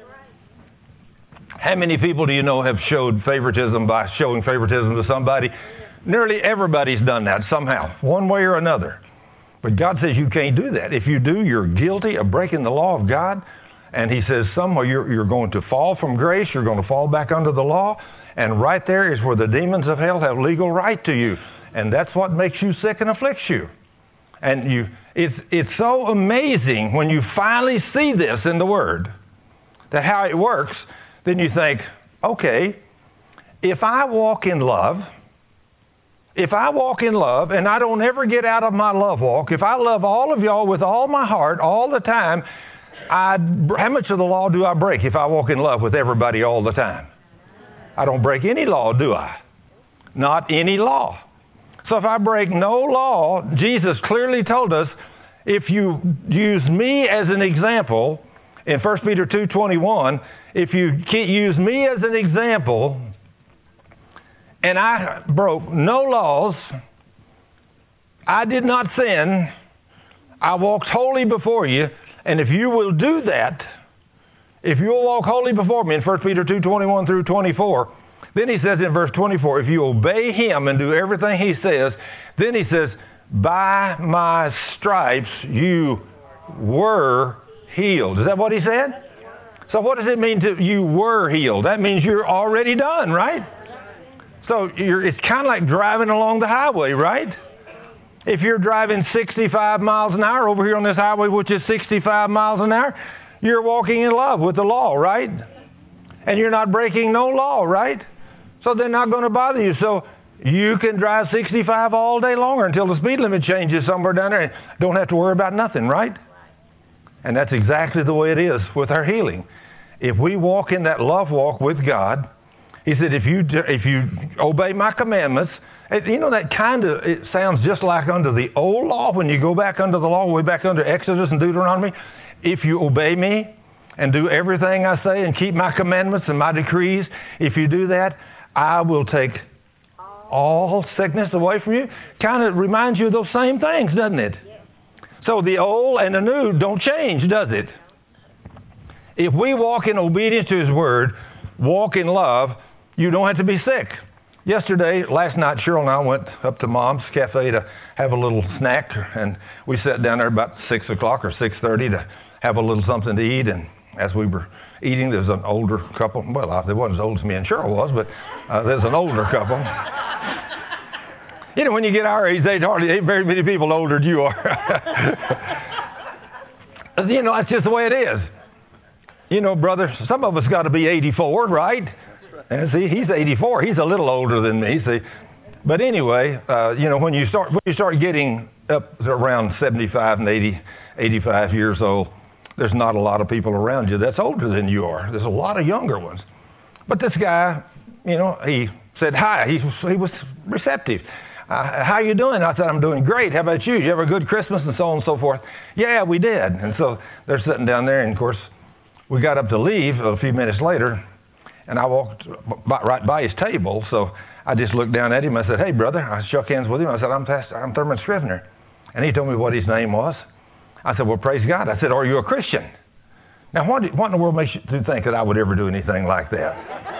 How many people do you know have showed favoritism by showing favoritism to somebody? Nearly everybody's done that somehow, one way or another. But God says you can't do that. If you do, you're guilty of breaking the law of God. And he says somewhere you're going to fall from grace, you're going to fall back under the law, and right there is where the demons of hell have legal right to you. And that's what makes you sick and afflicts you. And it's so amazing when you finally see this in the Word, that how it works, then you think, okay, if I walk in love and I don't ever get out of my love walk, if I love all of y'all with all my heart all the time, how much of the law do I break if I walk in love with everybody all the time? I don't break any law, do I? Not any law. So if I break no law, Jesus clearly told us, if you use me as an example, in 1 Peter 2:21, if you use me as an example, and I broke no laws, I did not sin, I walked holy before you, and if you will do that, if you will walk holy before me in 1 Peter 2:21 through 24, then he says in verse 24, if you obey him and do everything he says, then he says, by my stripes you were healed. Is that what he said? So what does it mean to you were healed? That means you're already done, right? So it's kind of like driving along the highway, right? If you're driving 65 miles an hour over here on this highway, which is 65 miles an hour, you're walking in love with the law, right? And you're not breaking no law, right? So they're not going to bother you. So you can drive 65 all day longer until the speed limit changes somewhere down there and don't have to worry about nothing, right? And that's exactly the way it is with our healing. If we walk in that love walk with God, he said, if you obey my commandments, that it sounds just like under the old law, when you go back under the law, way back under Exodus and Deuteronomy. If you obey me and do everything I say and keep my commandments and my decrees, if you do that, I will take all sickness away from you. Kind of reminds you of those same things, doesn't it? So the old and the new don't change, does it? If we walk in obedience to his word, walk in love, you don't have to be sick. Last night, Cheryl and I went up to Mom's Cafe to have a little snack, and we sat down there about 6 o'clock or 6:30 to have a little something to eat. And as we were eating, there was an older couple. Well, they wasn't as old as me and Cheryl was, but there's an older couple. When you get our age, ain't very many people older than you are. That's just the way it is. Brother, some of us got to be 84, right? And see, he's 84. He's a little older than me, see. But anyway, when you start getting up to around 75 and 80, 85 years old, there's not a lot of people around you that's older than you are. There's a lot of younger ones. But this guy, he said hi. He was receptive. How you doing? I said, I'm doing great. How about you? You have a good Christmas and so on and so forth? Yeah, we did. And so they're sitting down there, and of course, we got up to leave a few minutes later, and I walked right by his table. So I just looked down at him. I said, hey, brother. I shook hands with him. I said, I'm Thurman Scrivener. And he told me what his name was. I said, well, praise God. I said, are you a Christian? Now, what in the world makes you think that I would ever do anything like that?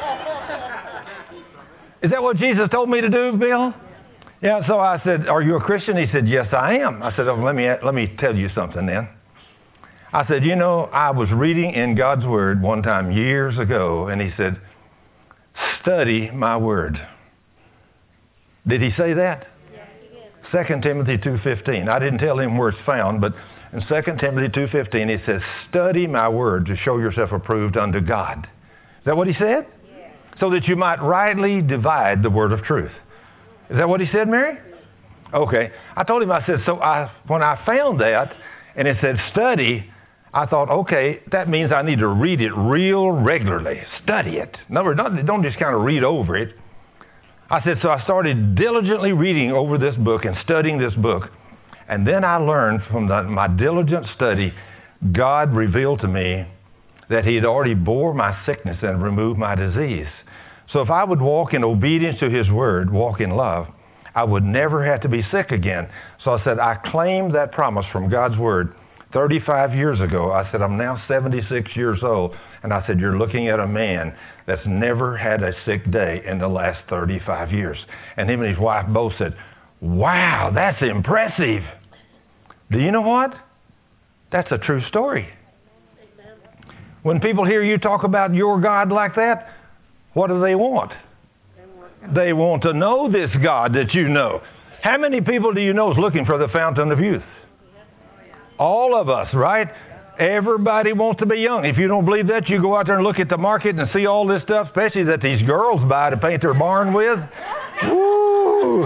Is that what Jesus told me to do, Bill? Yeah, so I said, are you a Christian? He said, yes, I am. I said, oh, let me tell you something then. I said, you know, I was reading in God's Word one time years ago, and he said, study my Word. Did he say that? Yes, he did. 2 Timothy 2:15. I didn't tell him where it's found, but in 2 Timothy 2:15, he says, study my Word to show yourself approved unto God. Is that what he said? Yes. So that you might rightly divide the word of truth. Is that what he said, Mary? Okay. I told him, I said, when I found that, and it said study, I thought, okay, that means I need to read it real regularly. Study it. No, don't just kind of read over it. I said, so I started diligently reading over this book and studying this book. And then I learned from my diligent study, God revealed to me that he had already bore my sickness and removed my disease. So if I would walk in obedience to his word, walk in love, I would never have to be sick again. So I said, I claimed that promise from God's word 35 years ago. I said, I'm now 76 years old. And I said, you're looking at a man that's never had a sick day in the last 35 years. And him and his wife both said, wow, that's impressive. Do you know what? That's a true story. When people hear you talk about your God like that, what do they want? They want to know this God that you know. How many people do you know is looking for the fountain of youth? All of us, right? Everybody wants to be young. If you don't believe that, you go out there and look at the market and see all this stuff, especially that these girls buy to paint their barn with. Woo!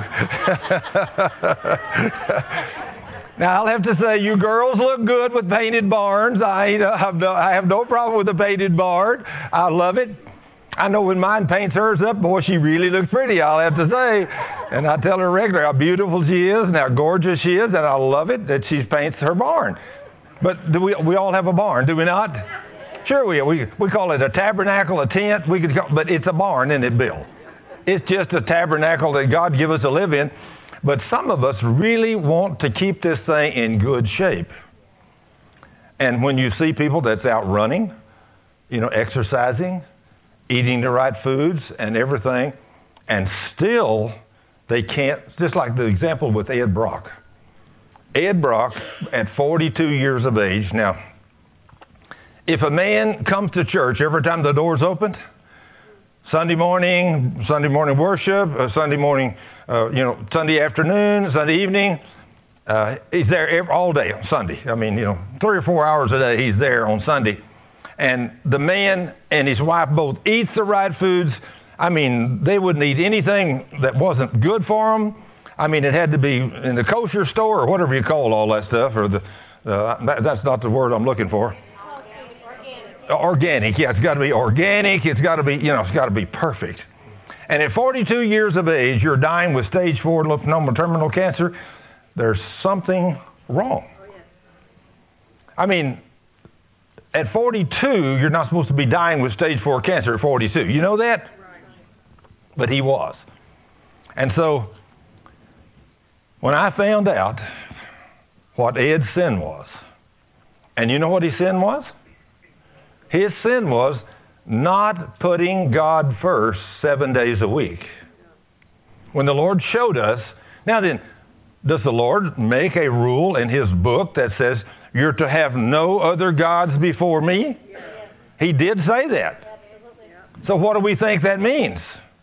Now, I'll have to say, you girls look good with painted barns. I have no problem with a painted barn. I love it. I know when mine paints hers up, boy, she really looks pretty, I'll have to say. And I tell her regularly how beautiful she is and how gorgeous she is, and I love it that she paints her barn. But we all have a barn, do we not? Sure we call it a tabernacle, a tent, but it's a barn, isn't it, Bill? It's just a tabernacle that God give us to live in. But some of us really want to keep this thing in good shape. And when you see people that's out running, exercising, eating the right foods and everything, and still they can't, just like the example with Ed Brock. Ed Brock, at 42 years of age, now, if a man comes to church every time the door's opened, Sunday morning worship, Sunday morning, Sunday afternoon, Sunday evening, he's there all day on Sunday. 3 or 4 hours a day he's there on Sunday. And the man and his wife both eats the right foods. They wouldn't eat anything that wasn't good for them. It had to be in the kosher store or whatever you call all that stuff. Or that's not the word I'm looking for. Organic, yeah, it's got to be organic. It's got to be, it's got to be perfect. And at 42 years of age, you're dying with stage 4 lymphoma terminal cancer. There's something wrong. At 42, you're not supposed to be dying with stage 4 cancer at 42. You know that? But he was. And so, when I found out what Ed's sin was, and you know what his sin was? His sin was not putting God first 7 days a week. When the Lord showed us, now then, does the Lord make a rule in his book that says, you're to have no other gods before me? Yes. He did say that. Absolutely. So what do we think that means?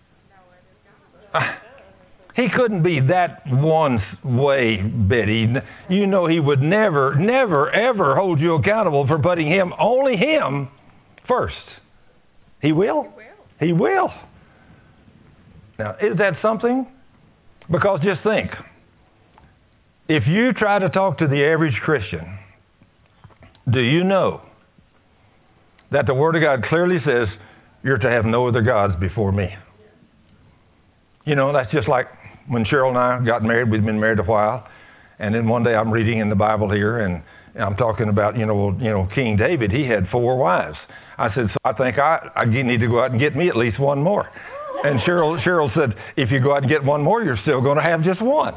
He couldn't be that one way, Betty. You know he would never, never, ever hold you accountable for putting only him first. He will? He will. Now, is that something? Because just think, if you try to talk to the average Christian, do you know that the Word of God clearly says you're to have no other gods before me? That's just like when Cheryl and I got married. We'd been married a while. And then one day I'm reading in the Bible here, and I'm talking about, King David, he had 4 wives. I said, so I think I need to go out and get me at least one more. And Cheryl said, if you go out and get one more, you're still going to have just one.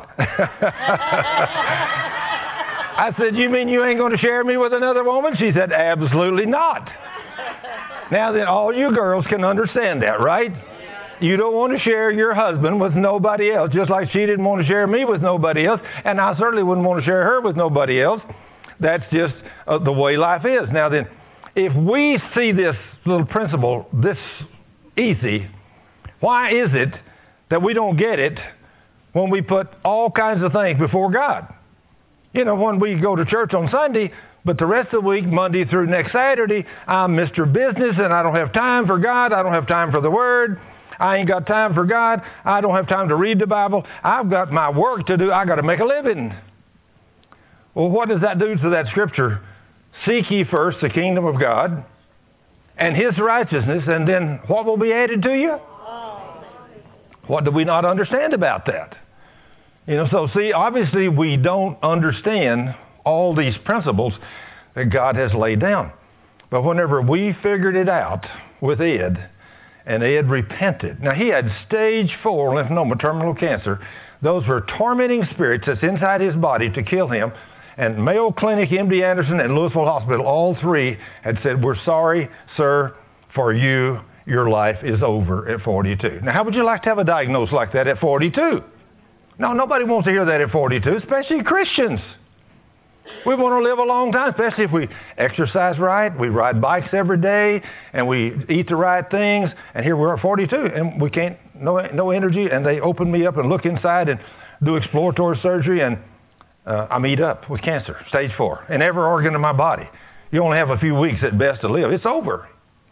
I said, you mean you ain't going to share me with another woman? She said, absolutely not. Now then, all you girls can understand that, right? You don't want to share your husband with nobody else, just like she didn't want to share me with nobody else, and I certainly wouldn't want to share her with nobody else. That's just the way life is. Now then, if we see this little principle this easy, why is it that we don't get it when we put all kinds of things before God? You know, when we go to church on Sunday, but the rest of the week, Monday through next Saturday, I'm Mr. Business and I don't have time for God. I don't have time for the Word. I ain't got time for God. I don't have time to read the Bible. I've got my work to do. I got to make a living. Well, what does that do to that scripture? Seek ye first the kingdom of God and His righteousness, and then what will be added to you? What do we not understand about that? You know, so see, obviously we don't understand all these principles that God has laid down. But whenever we figured it out with Ed, and Ed repented. Now, he had stage 4 lymphoma, terminal cancer. Those were tormenting spirits that's inside his body to kill him. And Mayo Clinic, MD Anderson, and Louisville Hospital, all three had said, we're sorry, sir, for you. Your life is over at 42. Now, how would you like to have a diagnosis like that at 42? No, nobody wants to hear that at 42, especially Christians. We want to live a long time, especially if we exercise right, we ride bikes every day, and we eat the right things. And here we're at 42, and we can't, no energy. And they open me up and look inside and do exploratory surgery, and I'm eat up with cancer, stage 4, in every organ in my body. You only have a few weeks at best to live. It's over.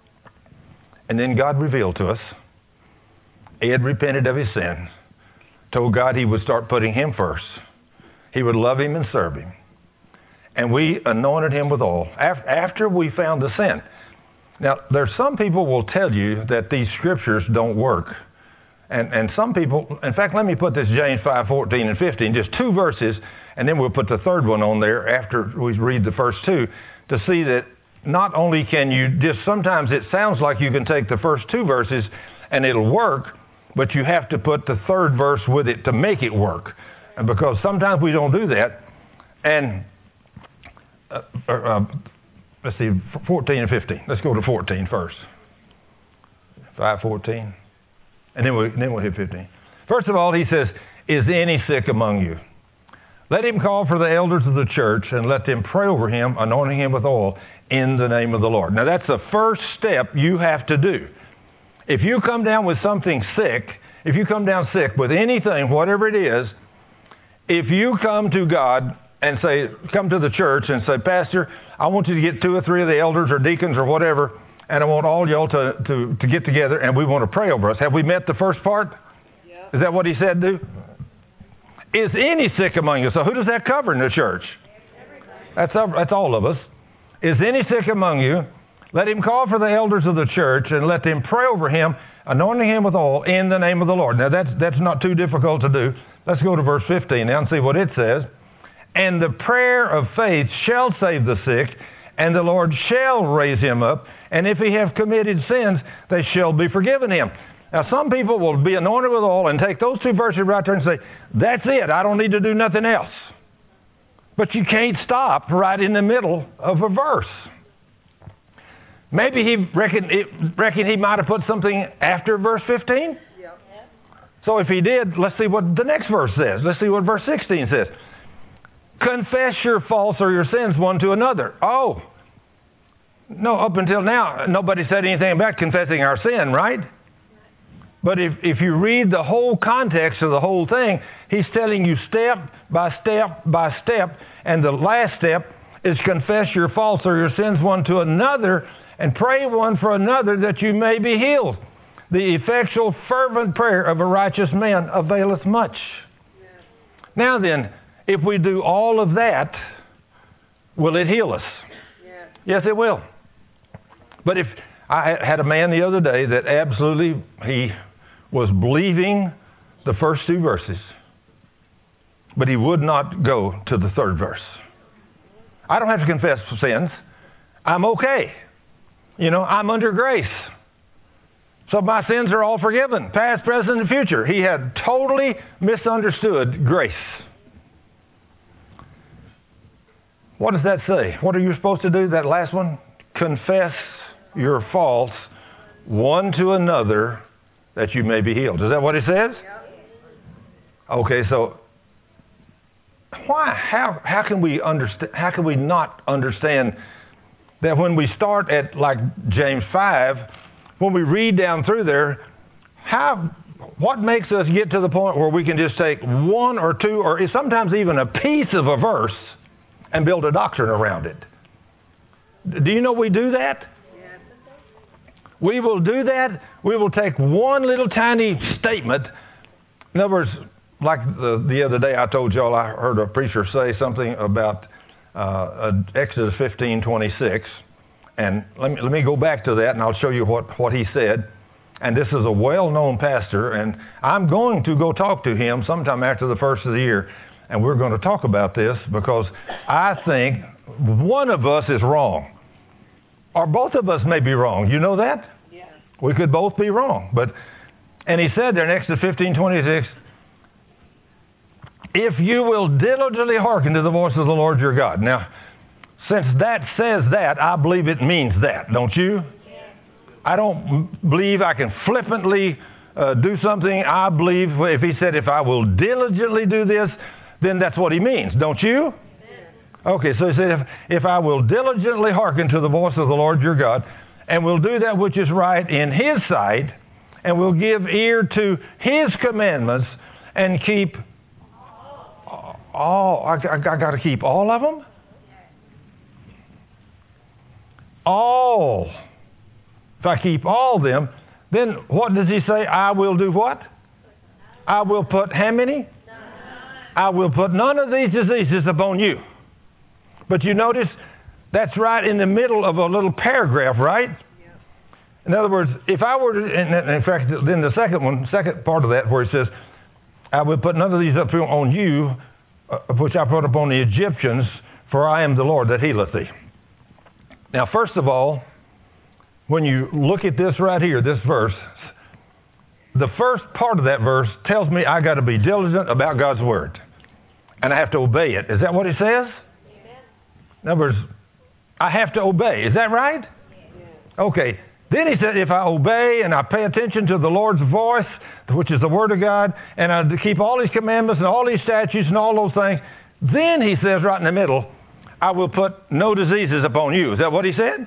And then God revealed to us, Ed repented of his sin, told God he would start putting him first. He would love him and serve him. And we anointed him with oil after we found the sin. Now, there's some people will tell you that these scriptures don't work. And some people, in fact, let me put this James 5:14 and 15, just 2 verses, and then we'll put the third one on there after we read the first 2 to see that not only can you just, sometimes it sounds like you can take the first 2 verses and it'll work, but you have to put the third verse with it to make it work. And because sometimes we don't do that. And let's see, 14 and 15. Let's go to 14 first. 5:14. And then we'll hit 15. First of all, he says, is any sick among you? Let him call for the elders of the church and let them pray over him, anointing him with oil in the name of the Lord. Now, that's the first step you have to do. If you come down with something sick, if you come down sick with anything, whatever it is, if you come to God and say, come to the church and say, Pastor, I want you to get 2 or 3 of the elders or deacons or whatever, and I want all y'all to get together and we want to pray over us. Have we met the first part? Yep. Is that what he said do? Is any sick among you? So who does that cover in the church? That's all of us. Is any sick among you? Let him call for the elders of the church and let them pray over him, anointing him with oil in the name of the Lord. Now that's not too difficult to do. Let's go to verse 15 now and see what it says. And the prayer of faith shall save the sick, and the Lord shall raise him up. And if he have committed sins, they shall be forgiven him. Now, some people will be anointed with oil and take those 2 verses right there and say, that's it, I don't need to do nothing else. But you can't stop right in the middle of a verse. Maybe he reckon he might have put something after verse 15? Yep. So if he did, let's see what the next verse says. Let's see what verse 16 says. Confess your faults or your sins one to another. Oh, no, up until now, nobody said anything about confessing our sin, right? But if you read the whole context of the whole thing, he's telling you step by step by step. And the last step is confess your faults or your sins one to another and pray one for another that you may be healed. The effectual fervent prayer of a righteous man availeth much. Yeah. Now then, if we do all of that, will it heal us? Yeah. Yes, it will. But if I had a man the other day that absolutely, he was believing the first 2 verses, but he would not go to the 3rd verse. I don't have to confess sins. I'm okay. You know, I'm under grace. So my sins are all forgiven, past, present, and future. He had totally misunderstood grace. What does that say? What are you supposed to do, that last one? Confess your faults one to another that you may be healed. Is that what it says? Yep. Okay, so why? How can we understand? How can we not understand that when we start at like James 5, when we read down through there, what makes us get to the point where we can just take one or two or sometimes even a piece of a verse and build a doctrine around it? Do you know we do that? We will do that. We will take one little tiny statement. In other words, like the other day I told y'all I heard a preacher say something about Exodus 15:26. And let me go back to that and I'll show you what he said. And this is a well-known pastor, and I'm going to go talk to him sometime after the first of the year. And we're going to talk about this because I think one of us is wrong. Or both of us may be wrong. You know that? Yeah. We could both be wrong. And he said there in Exodus 15:26, if you will diligently hearken to the voice of the Lord your God. Now, since that says that, I believe it means that, don't you? Yeah. I don't believe I can flippantly do something. I believe if he said, if I will diligently do this, then that's what he means, don't you? Okay, so he said, if I will diligently hearken to the voice of the Lord your God, and will do that which is right in his sight, and will give ear to his commandments, and keep all, I got to keep all of them? All. If I keep all of them, then what does he say? I will do what? I will put how many? I will put none of these diseases upon you. But you notice that's right in the middle of a little paragraph, right? In other words, if I were to, and in fact, then the second part of that where it says, I will put none of these upon you, which I put upon the Egyptians, for I am the Lord that healeth thee. Now, first of all, when you look at this right here, this verse, the first part of that verse tells me I got to be diligent about God's word. And I have to obey it. Is that what it says? In other words, I have to obey. Is that right? Okay. Then he said, if I obey and I pay attention to the Lord's voice, which is the Word of God, and I keep all His commandments and all His statutes and all those things, then he says right in the middle, I will put no diseases upon you. Is that what he said?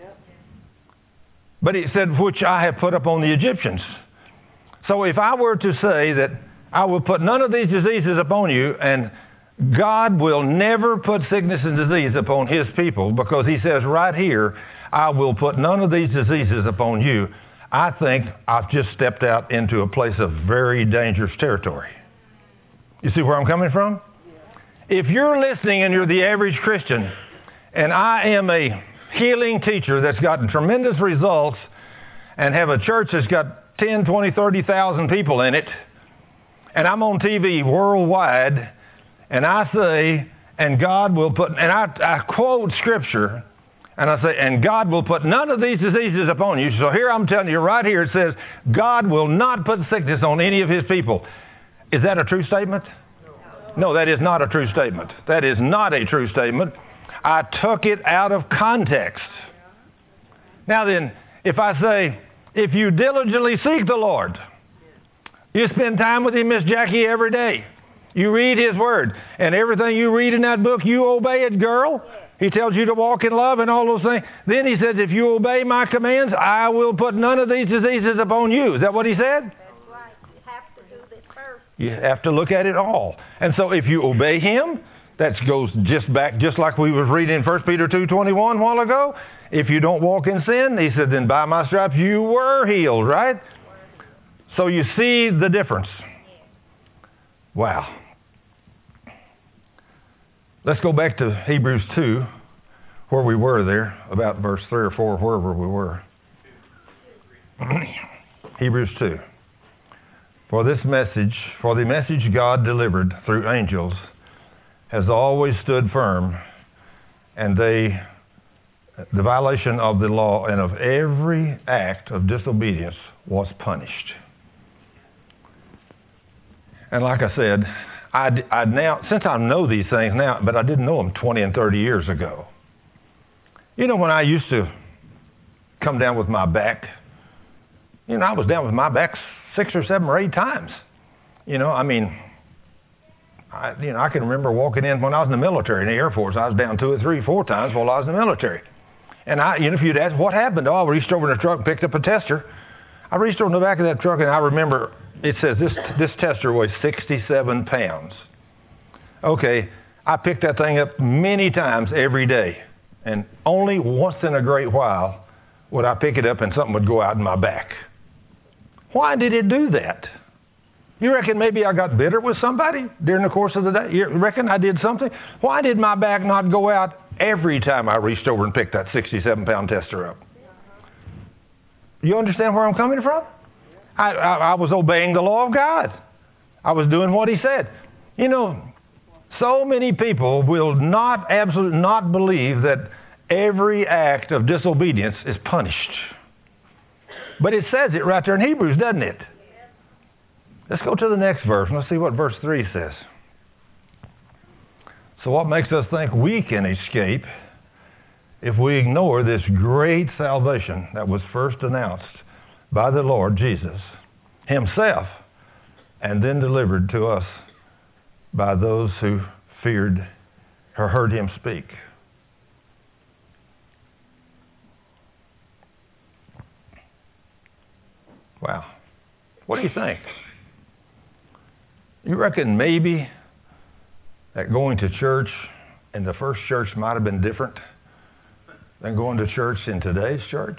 But he said, which I have put upon the Egyptians. So if I were to say that I will put none of these diseases upon you, and God will never put sickness and disease upon His people, because He says right here, I will put none of these diseases upon you, I think I've just stepped out into a place of very dangerous territory. You see where I'm coming from? If you're listening and you're the average Christian, and I am a healing teacher that's gotten tremendous results and have a church that's got 10, 20, 30,000 people in it, and I'm on TV worldwide, and I say, and God will put, and I quote Scripture, and I say, and God will put none of these diseases upon you. So here I'm telling you right here, it says, God will not put sickness on any of His people. Is that a true statement? No, that is not a true statement. That is not a true statement. I took it out of context. Now then, if I say, if you diligently seek the Lord, you spend time with Him, Miss Jackie, every day. You read His Word, and everything you read in that book, you obey it, girl. He tells you to walk in love and all those things. Then He says, if you obey my commands, I will put none of these diseases upon you. Is that what He said?
That's right. You have to do this first.
You have to look at it all. And so if you obey Him, that goes just back, just like we was reading in 1 Peter 2:21 a while ago. If you don't walk in sin, He said, then by my stripes you were healed, right? So you see the difference. Wow. Let's go back to Hebrews 2, where we were there, about verse 3 or 4, wherever we were. Hebrews 2. For the message God delivered through angels has always stood firm, and the violation of the law and of every act of disobedience was punished. And like I said, I now, since I know these things now, but I didn't know them 20 and 30 years ago. You know, when I used to come down with my back, I was down with my back 6 or 7 or 8 times. I mean, I can remember walking in when I was in the military, in the Air Force. I was down 2 or 3, 4 times while I was in the military. And if you'd ask what happened, I reached over in the truck and picked up a tester. I reached over in the back of that truck, and I remember it says this tester weighs 67 pounds. Okay, I picked that thing up many times every day, and only once in a great while would I pick it up and something would go out in my back. Why did it do that? You reckon maybe I got bitter with somebody during the course of the day? You reckon I did something? Why did my back not go out every time I reached over and picked that 67-pound tester up? You understand where I'm coming from? I was obeying the law of God. I was doing what he said. So many people will absolutely not believe that every act of disobedience is punished. But it says it right there in Hebrews, doesn't it? Let's go to the next verse and let's see what verse 3 says. So what makes us think we can escape if we ignore this great salvation that was first announced by the Lord Jesus himself and then delivered to us by those who feared or heard him speak? Wow. What do you think? You reckon maybe that going to church in the first church might have been different than going to church in today's church?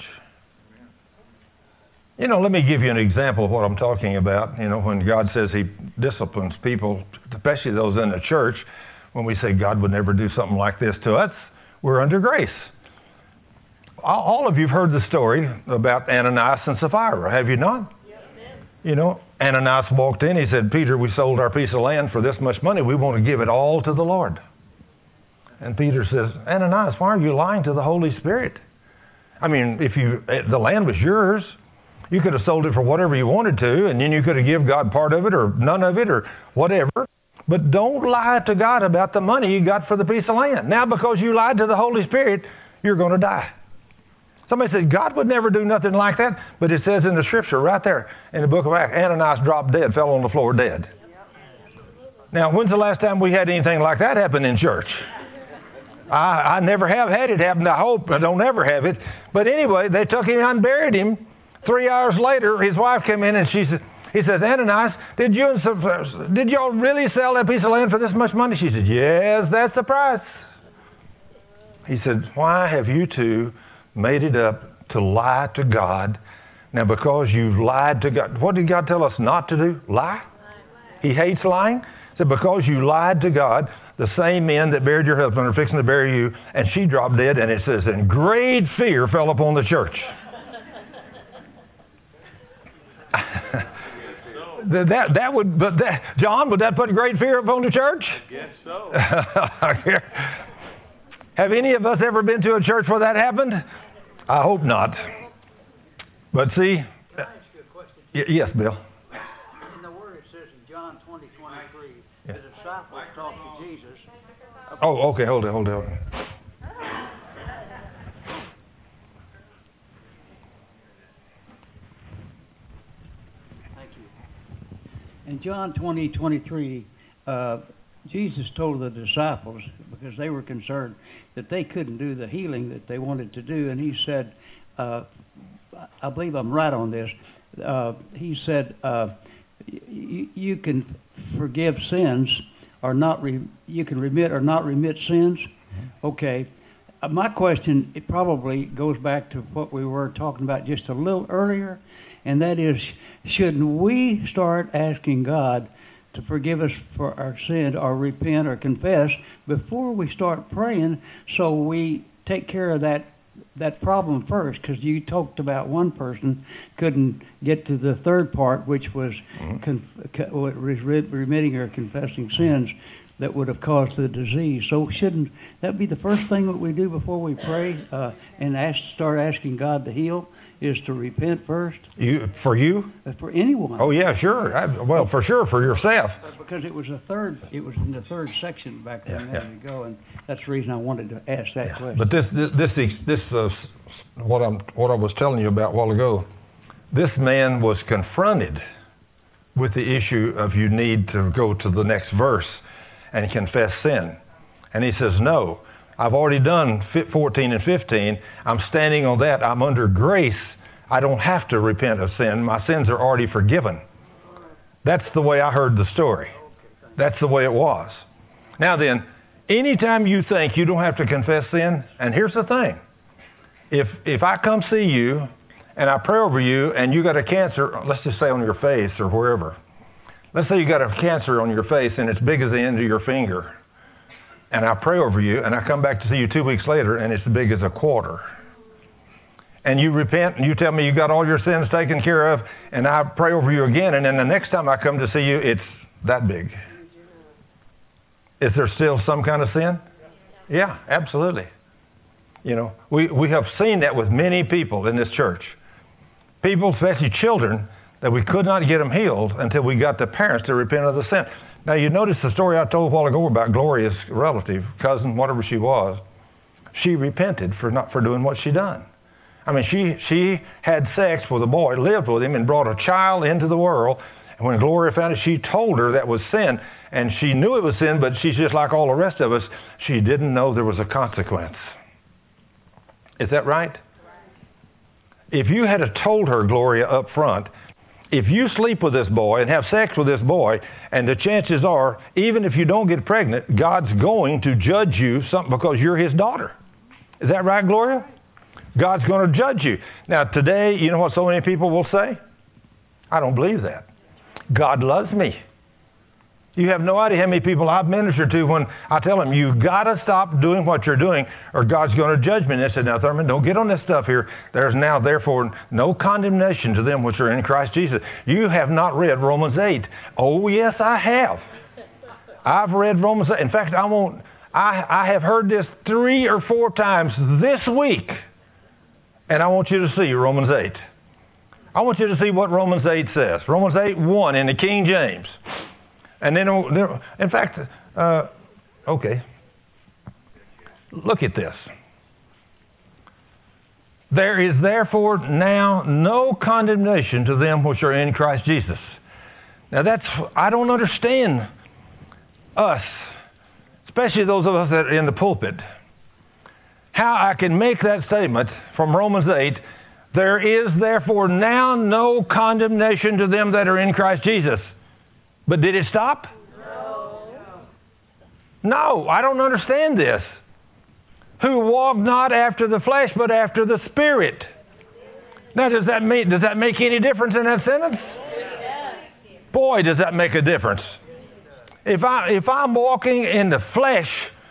Let me give you an example of what I'm talking about. When God says he disciplines people, especially those in the church, when we say God would never do something like this to us, we're under grace. All of you have heard the story about Ananias and Sapphira, have you not? Yes. Ananias walked in, he said, Peter, we sold our piece of land for this much money. We want to give it all to the Lord. And Peter says, Ananias, why are you lying to the Holy Spirit? I mean, the land was yours. You could have sold it for whatever you wanted to, and then you could have given God part of it or none of it or whatever. But don't lie to God about the money you got for the piece of land. Now, because you lied to the Holy Spirit, you're going to die. Somebody said, God would never do nothing like that. But it says in the scripture right there in the book of Acts, Ananias dropped dead, fell on the floor dead. Now, when's the last time we had anything like that happen in church? I never have had it happen. I hope I don't ever have it. But anyway, they took him and buried him. 3 hours later, his wife came in and he says, Ananias, did y'all really sell that piece of land for this much money? She said, yes, that's the price. He said, why have you two made it up to lie to God? Now, because you've lied to God, what did God tell us not to do? Lie? He hates lying. He said, because you lied to God, the same men that buried your husband are fixing to bury you. And she dropped dead, and it says, and great fear fell upon the church. John, would that put great fear upon the church?
I guess so.
Have any of us ever been to a church where that happened? I hope not. But see,
Can I ask you a question?
Yes, Bill.
In the Word it says in John 20:23, the disciples talked to Jesus.
Oh, okay, hold it.
Thank you. In John 20:23, Jesus told the disciples, because they were concerned that they couldn't do the healing that they wanted to do, and he said, I believe I'm right on this, he said, you can forgive sins, or not, you can remit or not remit sins. Okay. My question, it probably goes back to what we were talking about just a little earlier, and that is, shouldn't we start asking God to forgive us for our sin, or repent or confess before we start praying, so we take care of that problem first? Because you talked about one person couldn't get to the third part, which was remitting or confessing sins that would have caused the disease. So shouldn't that be the first thing that we do before we pray and start asking God to heal? Is to repent first?
For you?
For anyone.
Oh yeah, sure. Well, for sure, for yourself.
Because it was in the third section back there a minute ago, and that's the reason I wanted to ask that question.
But this what I was telling you about a while ago, this man was confronted with the issue of you need to go to the next verse. and confess sin. And he says, no, I've already done 14 and 15. I'm standing on that. I'm under grace. I don't have to repent of sin. My sins are already forgiven. That's the way I heard the story. That's the way it was. Now then, anytime you think you don't have to confess sin, and here's the thing. If I come see you and I pray over you and you got a cancer, let's just say on your face or wherever. Let's say you got a cancer on your face and it's big as the end of your finger. And I pray over you and I come back to see you 2 weeks later and it's as big as a quarter. And you repent and you tell me you got all your sins taken care of and I pray over you again and then the next time I come to see you, it's that big. Is there still some kind of sin? Yeah, absolutely. You know, we have seen that with many people in this church. People, especially children, that we could not get them healed until we got the parents to repent of the sin. Now, you notice the story I told a while ago about Gloria's relative, cousin, whatever she was. She repented for doing what she done. I mean, she had sex with a boy, lived with him, and brought a child into the world. And when Gloria found it, she told her that was sin. And she knew it was sin, but she's just like all the rest of us. She didn't know there was a consequence. Is that right? If you had told her, Gloria, up front, if you sleep with this boy and have sex with this boy, and the chances are, even if you don't get pregnant, God's going to judge you because you're his daughter. Is that right, Gloria? God's going to judge you. Now, today, you know what so many people will say? I don't believe that. God loves me. You have no idea how many people I've ministered to when I tell them, you got to stop doing what you're doing or God's going to judge me. And they said, now, Thurman, don't get on this stuff here. There's now, therefore, no condemnation to them which are in Christ Jesus. You have not read Romans 8. Oh, yes, I have. I've read Romans 8. In fact, I have heard this 3 or 4 times this week. And I want you to see Romans 8. I want you to see what Romans 8 says. Romans 8:1 in the King James. And then, in fact, okay. Look at this. There is therefore now no condemnation to them which are in Christ Jesus. Now I don't understand us, especially those of us that are in the pulpit, how I can make that statement from Romans 8, there is therefore now no condemnation to them that are in Christ Jesus. But did it stop? No, I don't understand this. Who walk not after the flesh, but after the Spirit. Now, does that make any difference in that sentence? Boy, does that make a difference. If I'm walking in the flesh,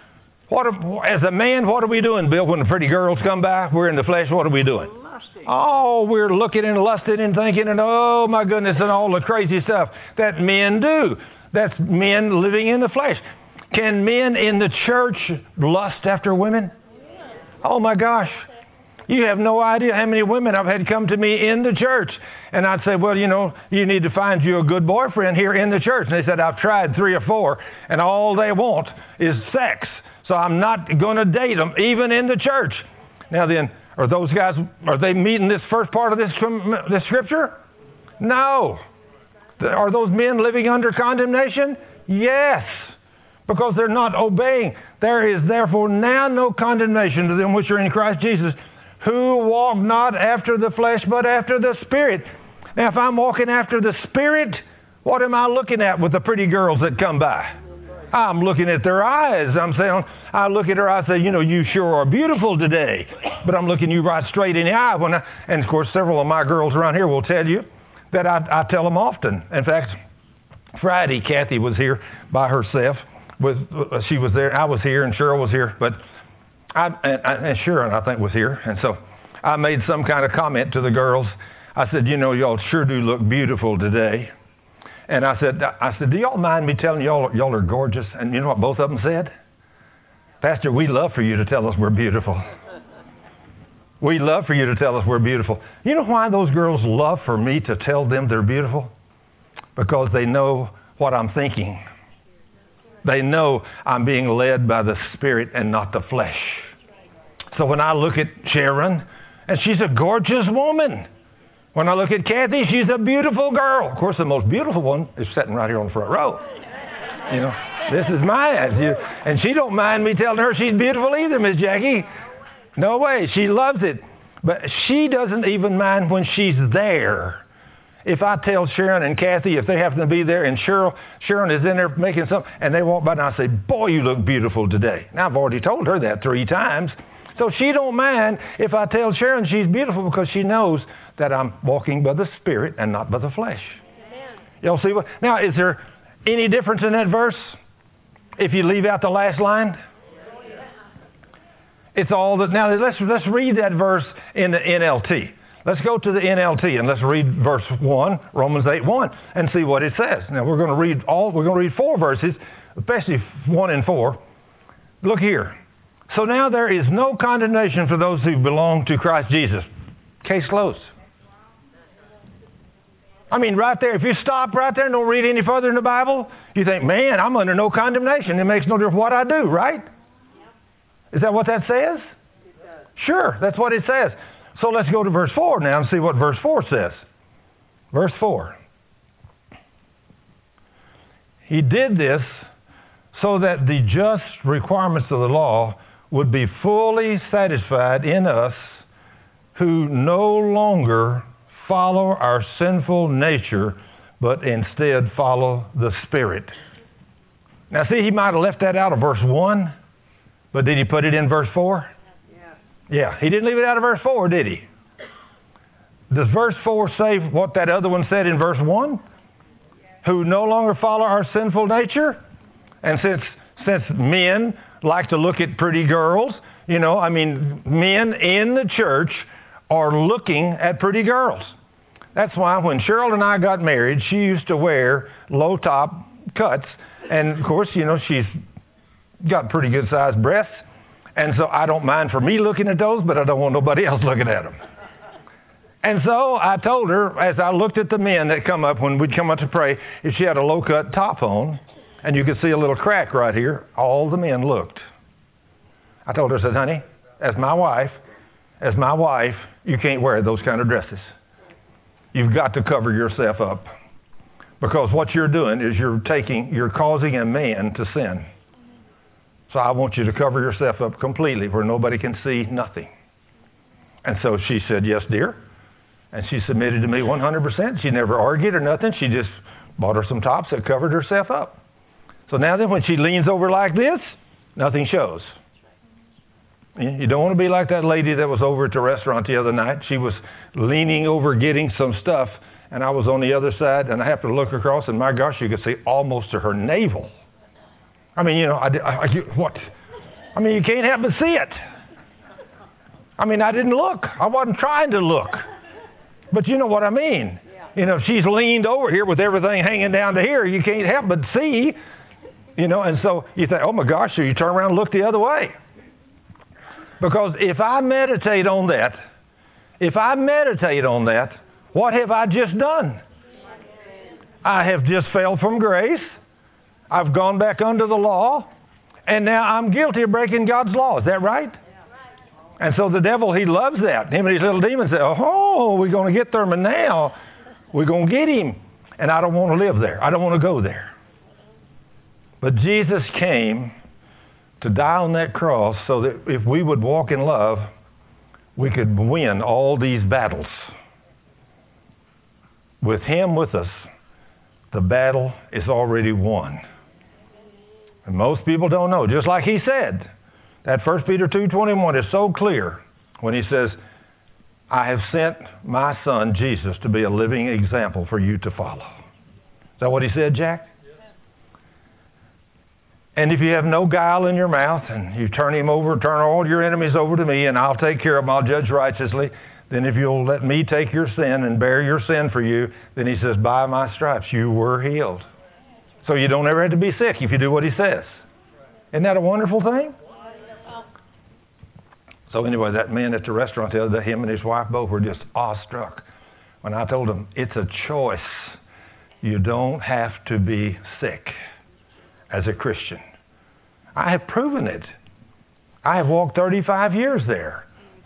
as a man, what are we doing, Bill? When the pretty girls come by, we're in the flesh. What are we doing? Oh, we're looking and lusting and thinking and oh my goodness and all the crazy stuff that men do. That's men living in the flesh. Can men in the church lust after women? Oh my gosh. You have no idea how many women I've had come to me in the church. And I'd say, well, you know, you need to find you a good boyfriend here in the church. And they said, I've tried 3 or 4 and all they want is sex. So I'm not going to date them even in the church. Now then, are those guys, are they meeting this first part of this scripture? No. Are those men living under condemnation? Yes. Because they're not obeying. There is therefore now no condemnation to them which are in Christ Jesus, who walk not after the flesh, but after the Spirit. Now, if I'm walking after the Spirit, what am I looking at with the pretty girls that come by? I'm looking at their eyes. I look at her, I say, you know, you sure are beautiful today. But I'm looking you right straight in the eye. And of course, several of my girls around here will tell you that I tell them often. In fact, Friday, Kathy was here by herself. She was there. I was here and Cheryl was here. But and Sharon, I think, was here. And so I made some kind of comment to the girls. I said, you know, y'all sure do look beautiful today. And I said, do y'all mind me telling y'all are gorgeous? And you know what both of them said? Pastor, we love for you to tell us we're beautiful. We love for you to tell us we're beautiful. You know why those girls love for me to tell them they're beautiful? Because they know what I'm thinking. They know I'm being led by the Spirit and not the flesh. So when I look at Sharon, and she's a gorgeous woman. When I look at Kathy, she's a beautiful girl. Of course, the most beautiful one is sitting right here on the front row. You know, This is mine. And she don't mind me telling her she's beautiful either, Miss Jackie. No way. She loves it. But she doesn't even mind when she's there. If I tell Sharon and Kathy, if they happen to be there, and Sharon is in there making something, and they walk by and I say, boy, you look beautiful today. Now, I've already told her that 3 times. So she don't mind if I tell Sharon she's beautiful because she knows that I'm walking by the Spirit and not by the flesh. Amen. Y'all see what? Now, is there any difference in that verse if you leave out the last line? It's all that. Now, let's read that verse in the NLT. Let's go to the NLT and let's read verse 1, Romans 8:1, and see what it says. Now, we're going to read 4 verses, especially 1 and 4. Look here. So now there is no condemnation for those who belong to Christ Jesus. Case closed. I mean, right there, if you stop right there and don't read any further in the Bible, you think, man, I'm under no condemnation. It makes no difference what I do, right? Is that what that says? It does. Sure, that's what it says. So let's go to verse 4 now and see what verse 4 says. Verse 4. He did this so that the just requirements of the law would be fully satisfied in us who no longer follow our sinful nature, but instead follow the Spirit. Now see, he might have left that out of verse 1, but did he put it in verse 4? Yeah, he didn't leave it out of verse 4, did he? Does verse 4 say what that other one said in verse 1? Who no longer follow our sinful nature? And since men like to look at pretty girls, men in the church are looking at pretty girls. That's why when Cheryl and I got married, she used to wear low-top cuts. And, of course, she's got pretty good-sized breasts. And so I don't mind for me looking at those, but I don't want nobody else looking at them. And so I told her, as I looked at the men that come up when we'd come up to pray, if she had a low-cut top on, and you could see a little crack right here, all the men looked. I told her, I said, honey, as my wife, you can't wear those kind of dresses. You've got to cover yourself up. Because what you're doing is you're causing a man to sin. So I want you to cover yourself up completely where nobody can see nothing. And so she said, yes, dear. And she submitted to me 100%. She never argued or nothing. She just bought her some tops that covered herself up. So now then when she leans over like this, nothing shows. You don't want to be like that lady that was over at the restaurant the other night. She was leaning over getting some stuff, and I was on the other side, and I happened to look across, and my gosh, you could see almost to her navel. I mean, what? I mean, you can't help but see it. I mean, I didn't look. I wasn't trying to look. But you know what I mean. She's leaned over here with everything hanging down to here. You can't help but see, and so you think, oh my gosh, so you turn around and look the other way. Because if I meditate on that, what have I just done? I have just fell from grace. I've gone back under the law, and now I'm guilty of breaking God's law. Is that right? And so the devil, he loves that. Him and his little demons say, oh, we're going to get Thurman now. We're going to get him. And I don't want to live there. I don't want to go there. But Jesus came to die on that cross so that if we would walk in love, we could win all these battles. With him with us, the battle is already won. And most people don't know. Just like he said, that 1 Peter 2:21 is so clear when he says, I have sent my son, Jesus, to be a living example for you to follow. Is that what he said, Jack? Yes. And if you have no guile in your mouth and you turn all your enemies over to me and I'll take care of them, I'll judge righteously, then if you'll let me take your sin and bear your sin for you, then he says, by my stripes you were healed. So you don't ever have to be sick if you do what he says. Isn't that a wonderful thing? So anyway, that man at the restaurant the other day, him and his wife both were just awestruck when I told them, it's a choice. You don't have to be sick as a Christian. I have proven it. I have walked 35 years there.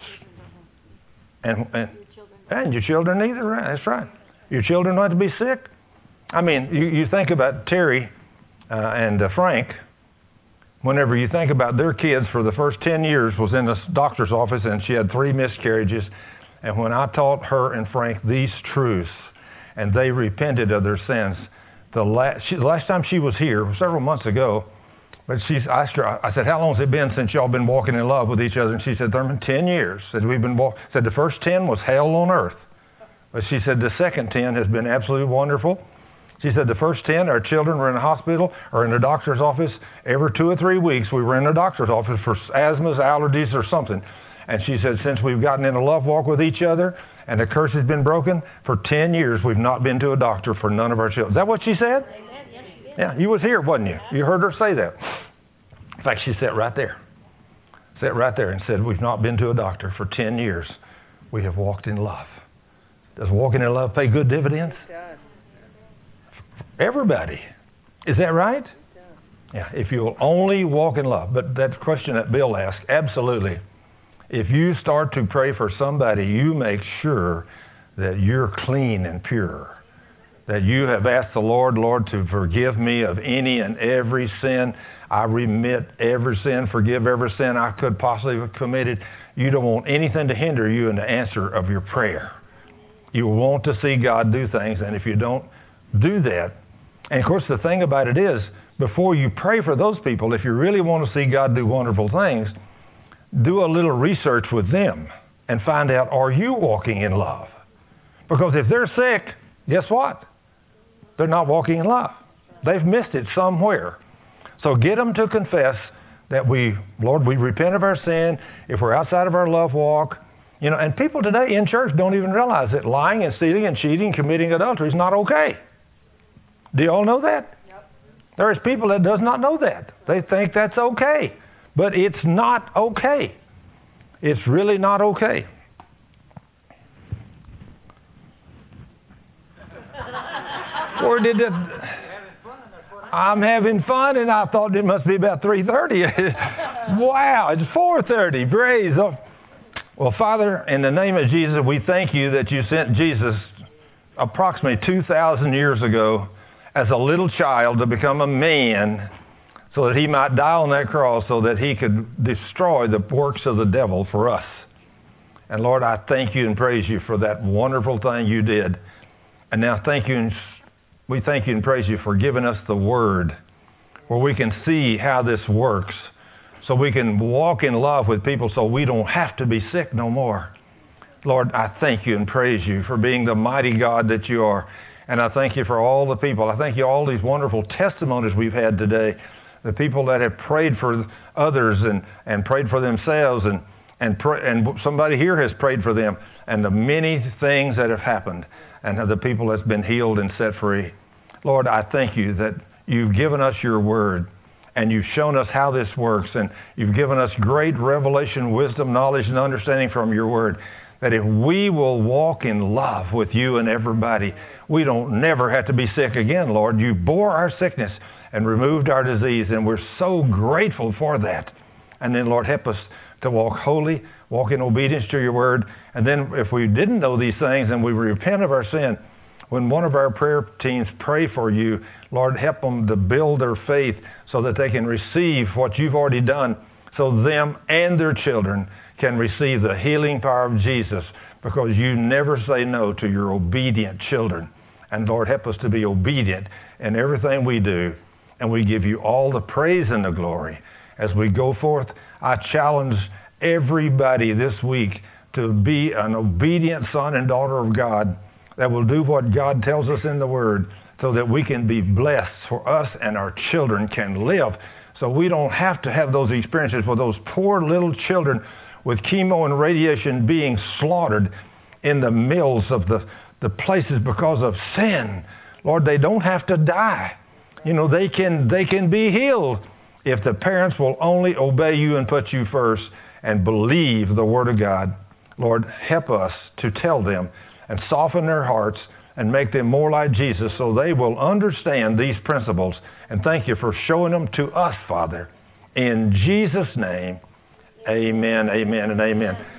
And your children either, right? That's right. Your children don't have to be sick. I mean, you think about Terry and Frank, whenever you think about their kids for the first 10 years was in the doctor's office, and she had 3 miscarriages. And when I taught her and Frank these truths, and they repented of their sins, the last time she was here, several months ago, but she asked her, I said, how long has it been since y'all been walking in love with each other? And she said, Thurman, 10 years. Said the first 10 was hell on earth. But she said the second 10 has been absolutely wonderful. She said the first 10, our children were in the hospital or in the doctor's office. Every 2 or 3 weeks, we were in the doctor's office for asthmas, allergies, or something. And she said, since we've gotten in a love walk with each other and the curse has been broken, for 10 years, we've not been to a doctor for none of our children. Is that what she said? Yeah, you was here, wasn't you? You heard her say that. In fact, she sat right there. Sat right there and said, we've not been to a doctor for 10 years. We have walked in love. Does walking in love pay good dividends?
It does.
Everybody. Is that right?
It does.
Yeah, if you'll only walk in love. But that question that Bill asked, absolutely. If you start to pray for somebody, you make sure that you're clean and pure. That you have asked the Lord, to forgive me of any and every sin. I remit every sin, forgive every sin I could possibly have committed. You don't want anything to hinder you in the answer of your prayer. You want to see God do things, and if you don't do that, and of course the thing about it is, before you pray for those people, if you really want to see God do wonderful things, do a little research with them and find out, are you walking in love? Because if they're sick, guess what? They're not walking in love. They've missed it somewhere. So get them to confess that Lord, we repent of our sin. If we're outside of our love walk, and people today in church don't even realize that lying and stealing and cheating, committing adultery is not okay. Do you all know that? Yep. There is people that does not know that. They think that's okay. But it's not okay. It's really not okay. Or did it? I'm having fun, and I thought it must be about 3:30. Wow, it's 4:30. Praise. Well, Father, in the name of Jesus, we thank you that you sent Jesus approximately 2,000 years ago as a little child to become a man so that he might die on that cross so that he could destroy the works of the devil for us. And Lord, I thank you and praise you for that wonderful thing you did. And now we thank you and praise you for giving us the word where we can see how this works so we can walk in love with people so we don't have to be sick no more. Lord, I thank you and praise you for being the mighty God that you are. And I thank you for all the people. I thank you for all these wonderful testimonies we've had today. The people that have prayed for others and prayed for themselves and somebody here has prayed for them. And the many things that have happened and the people that's been healed and set free. Lord, I thank you that you've given us your word and you've shown us how this works, and you've given us great revelation, wisdom, knowledge, and understanding from your word, that if we will walk in love with you and everybody, we don't never have to be sick again, Lord. You bore our sickness and removed our disease, and we're so grateful for that. And then, Lord, help us to walk holy, walk in obedience to your word. And then if we didn't know these things and we repent of our sin, when one of our prayer teams pray for you, Lord, help them to build their faith so that they can receive what you've already done, so them and their children can receive the healing power of Jesus, because you never say no to your obedient children. And Lord, help us to be obedient in everything we do, and we give you all the praise and the glory. As we go forth, I challenge everybody this week to be an obedient son and daughter of God that will do what God tells us in the Word, so that we can be blessed, for us and our children can live. So we don't have to have those experiences for those poor little children with chemo and radiation being slaughtered in the mills of the places because of sin. Lord, they don't have to die. They can be healed if the parents will only obey you and put you first and believe the Word of God. Lord, help us to tell them and soften their hearts and make them more like Jesus so they will understand these principles. And thank you for showing them to us, Father. In Jesus' name, amen, amen, and amen.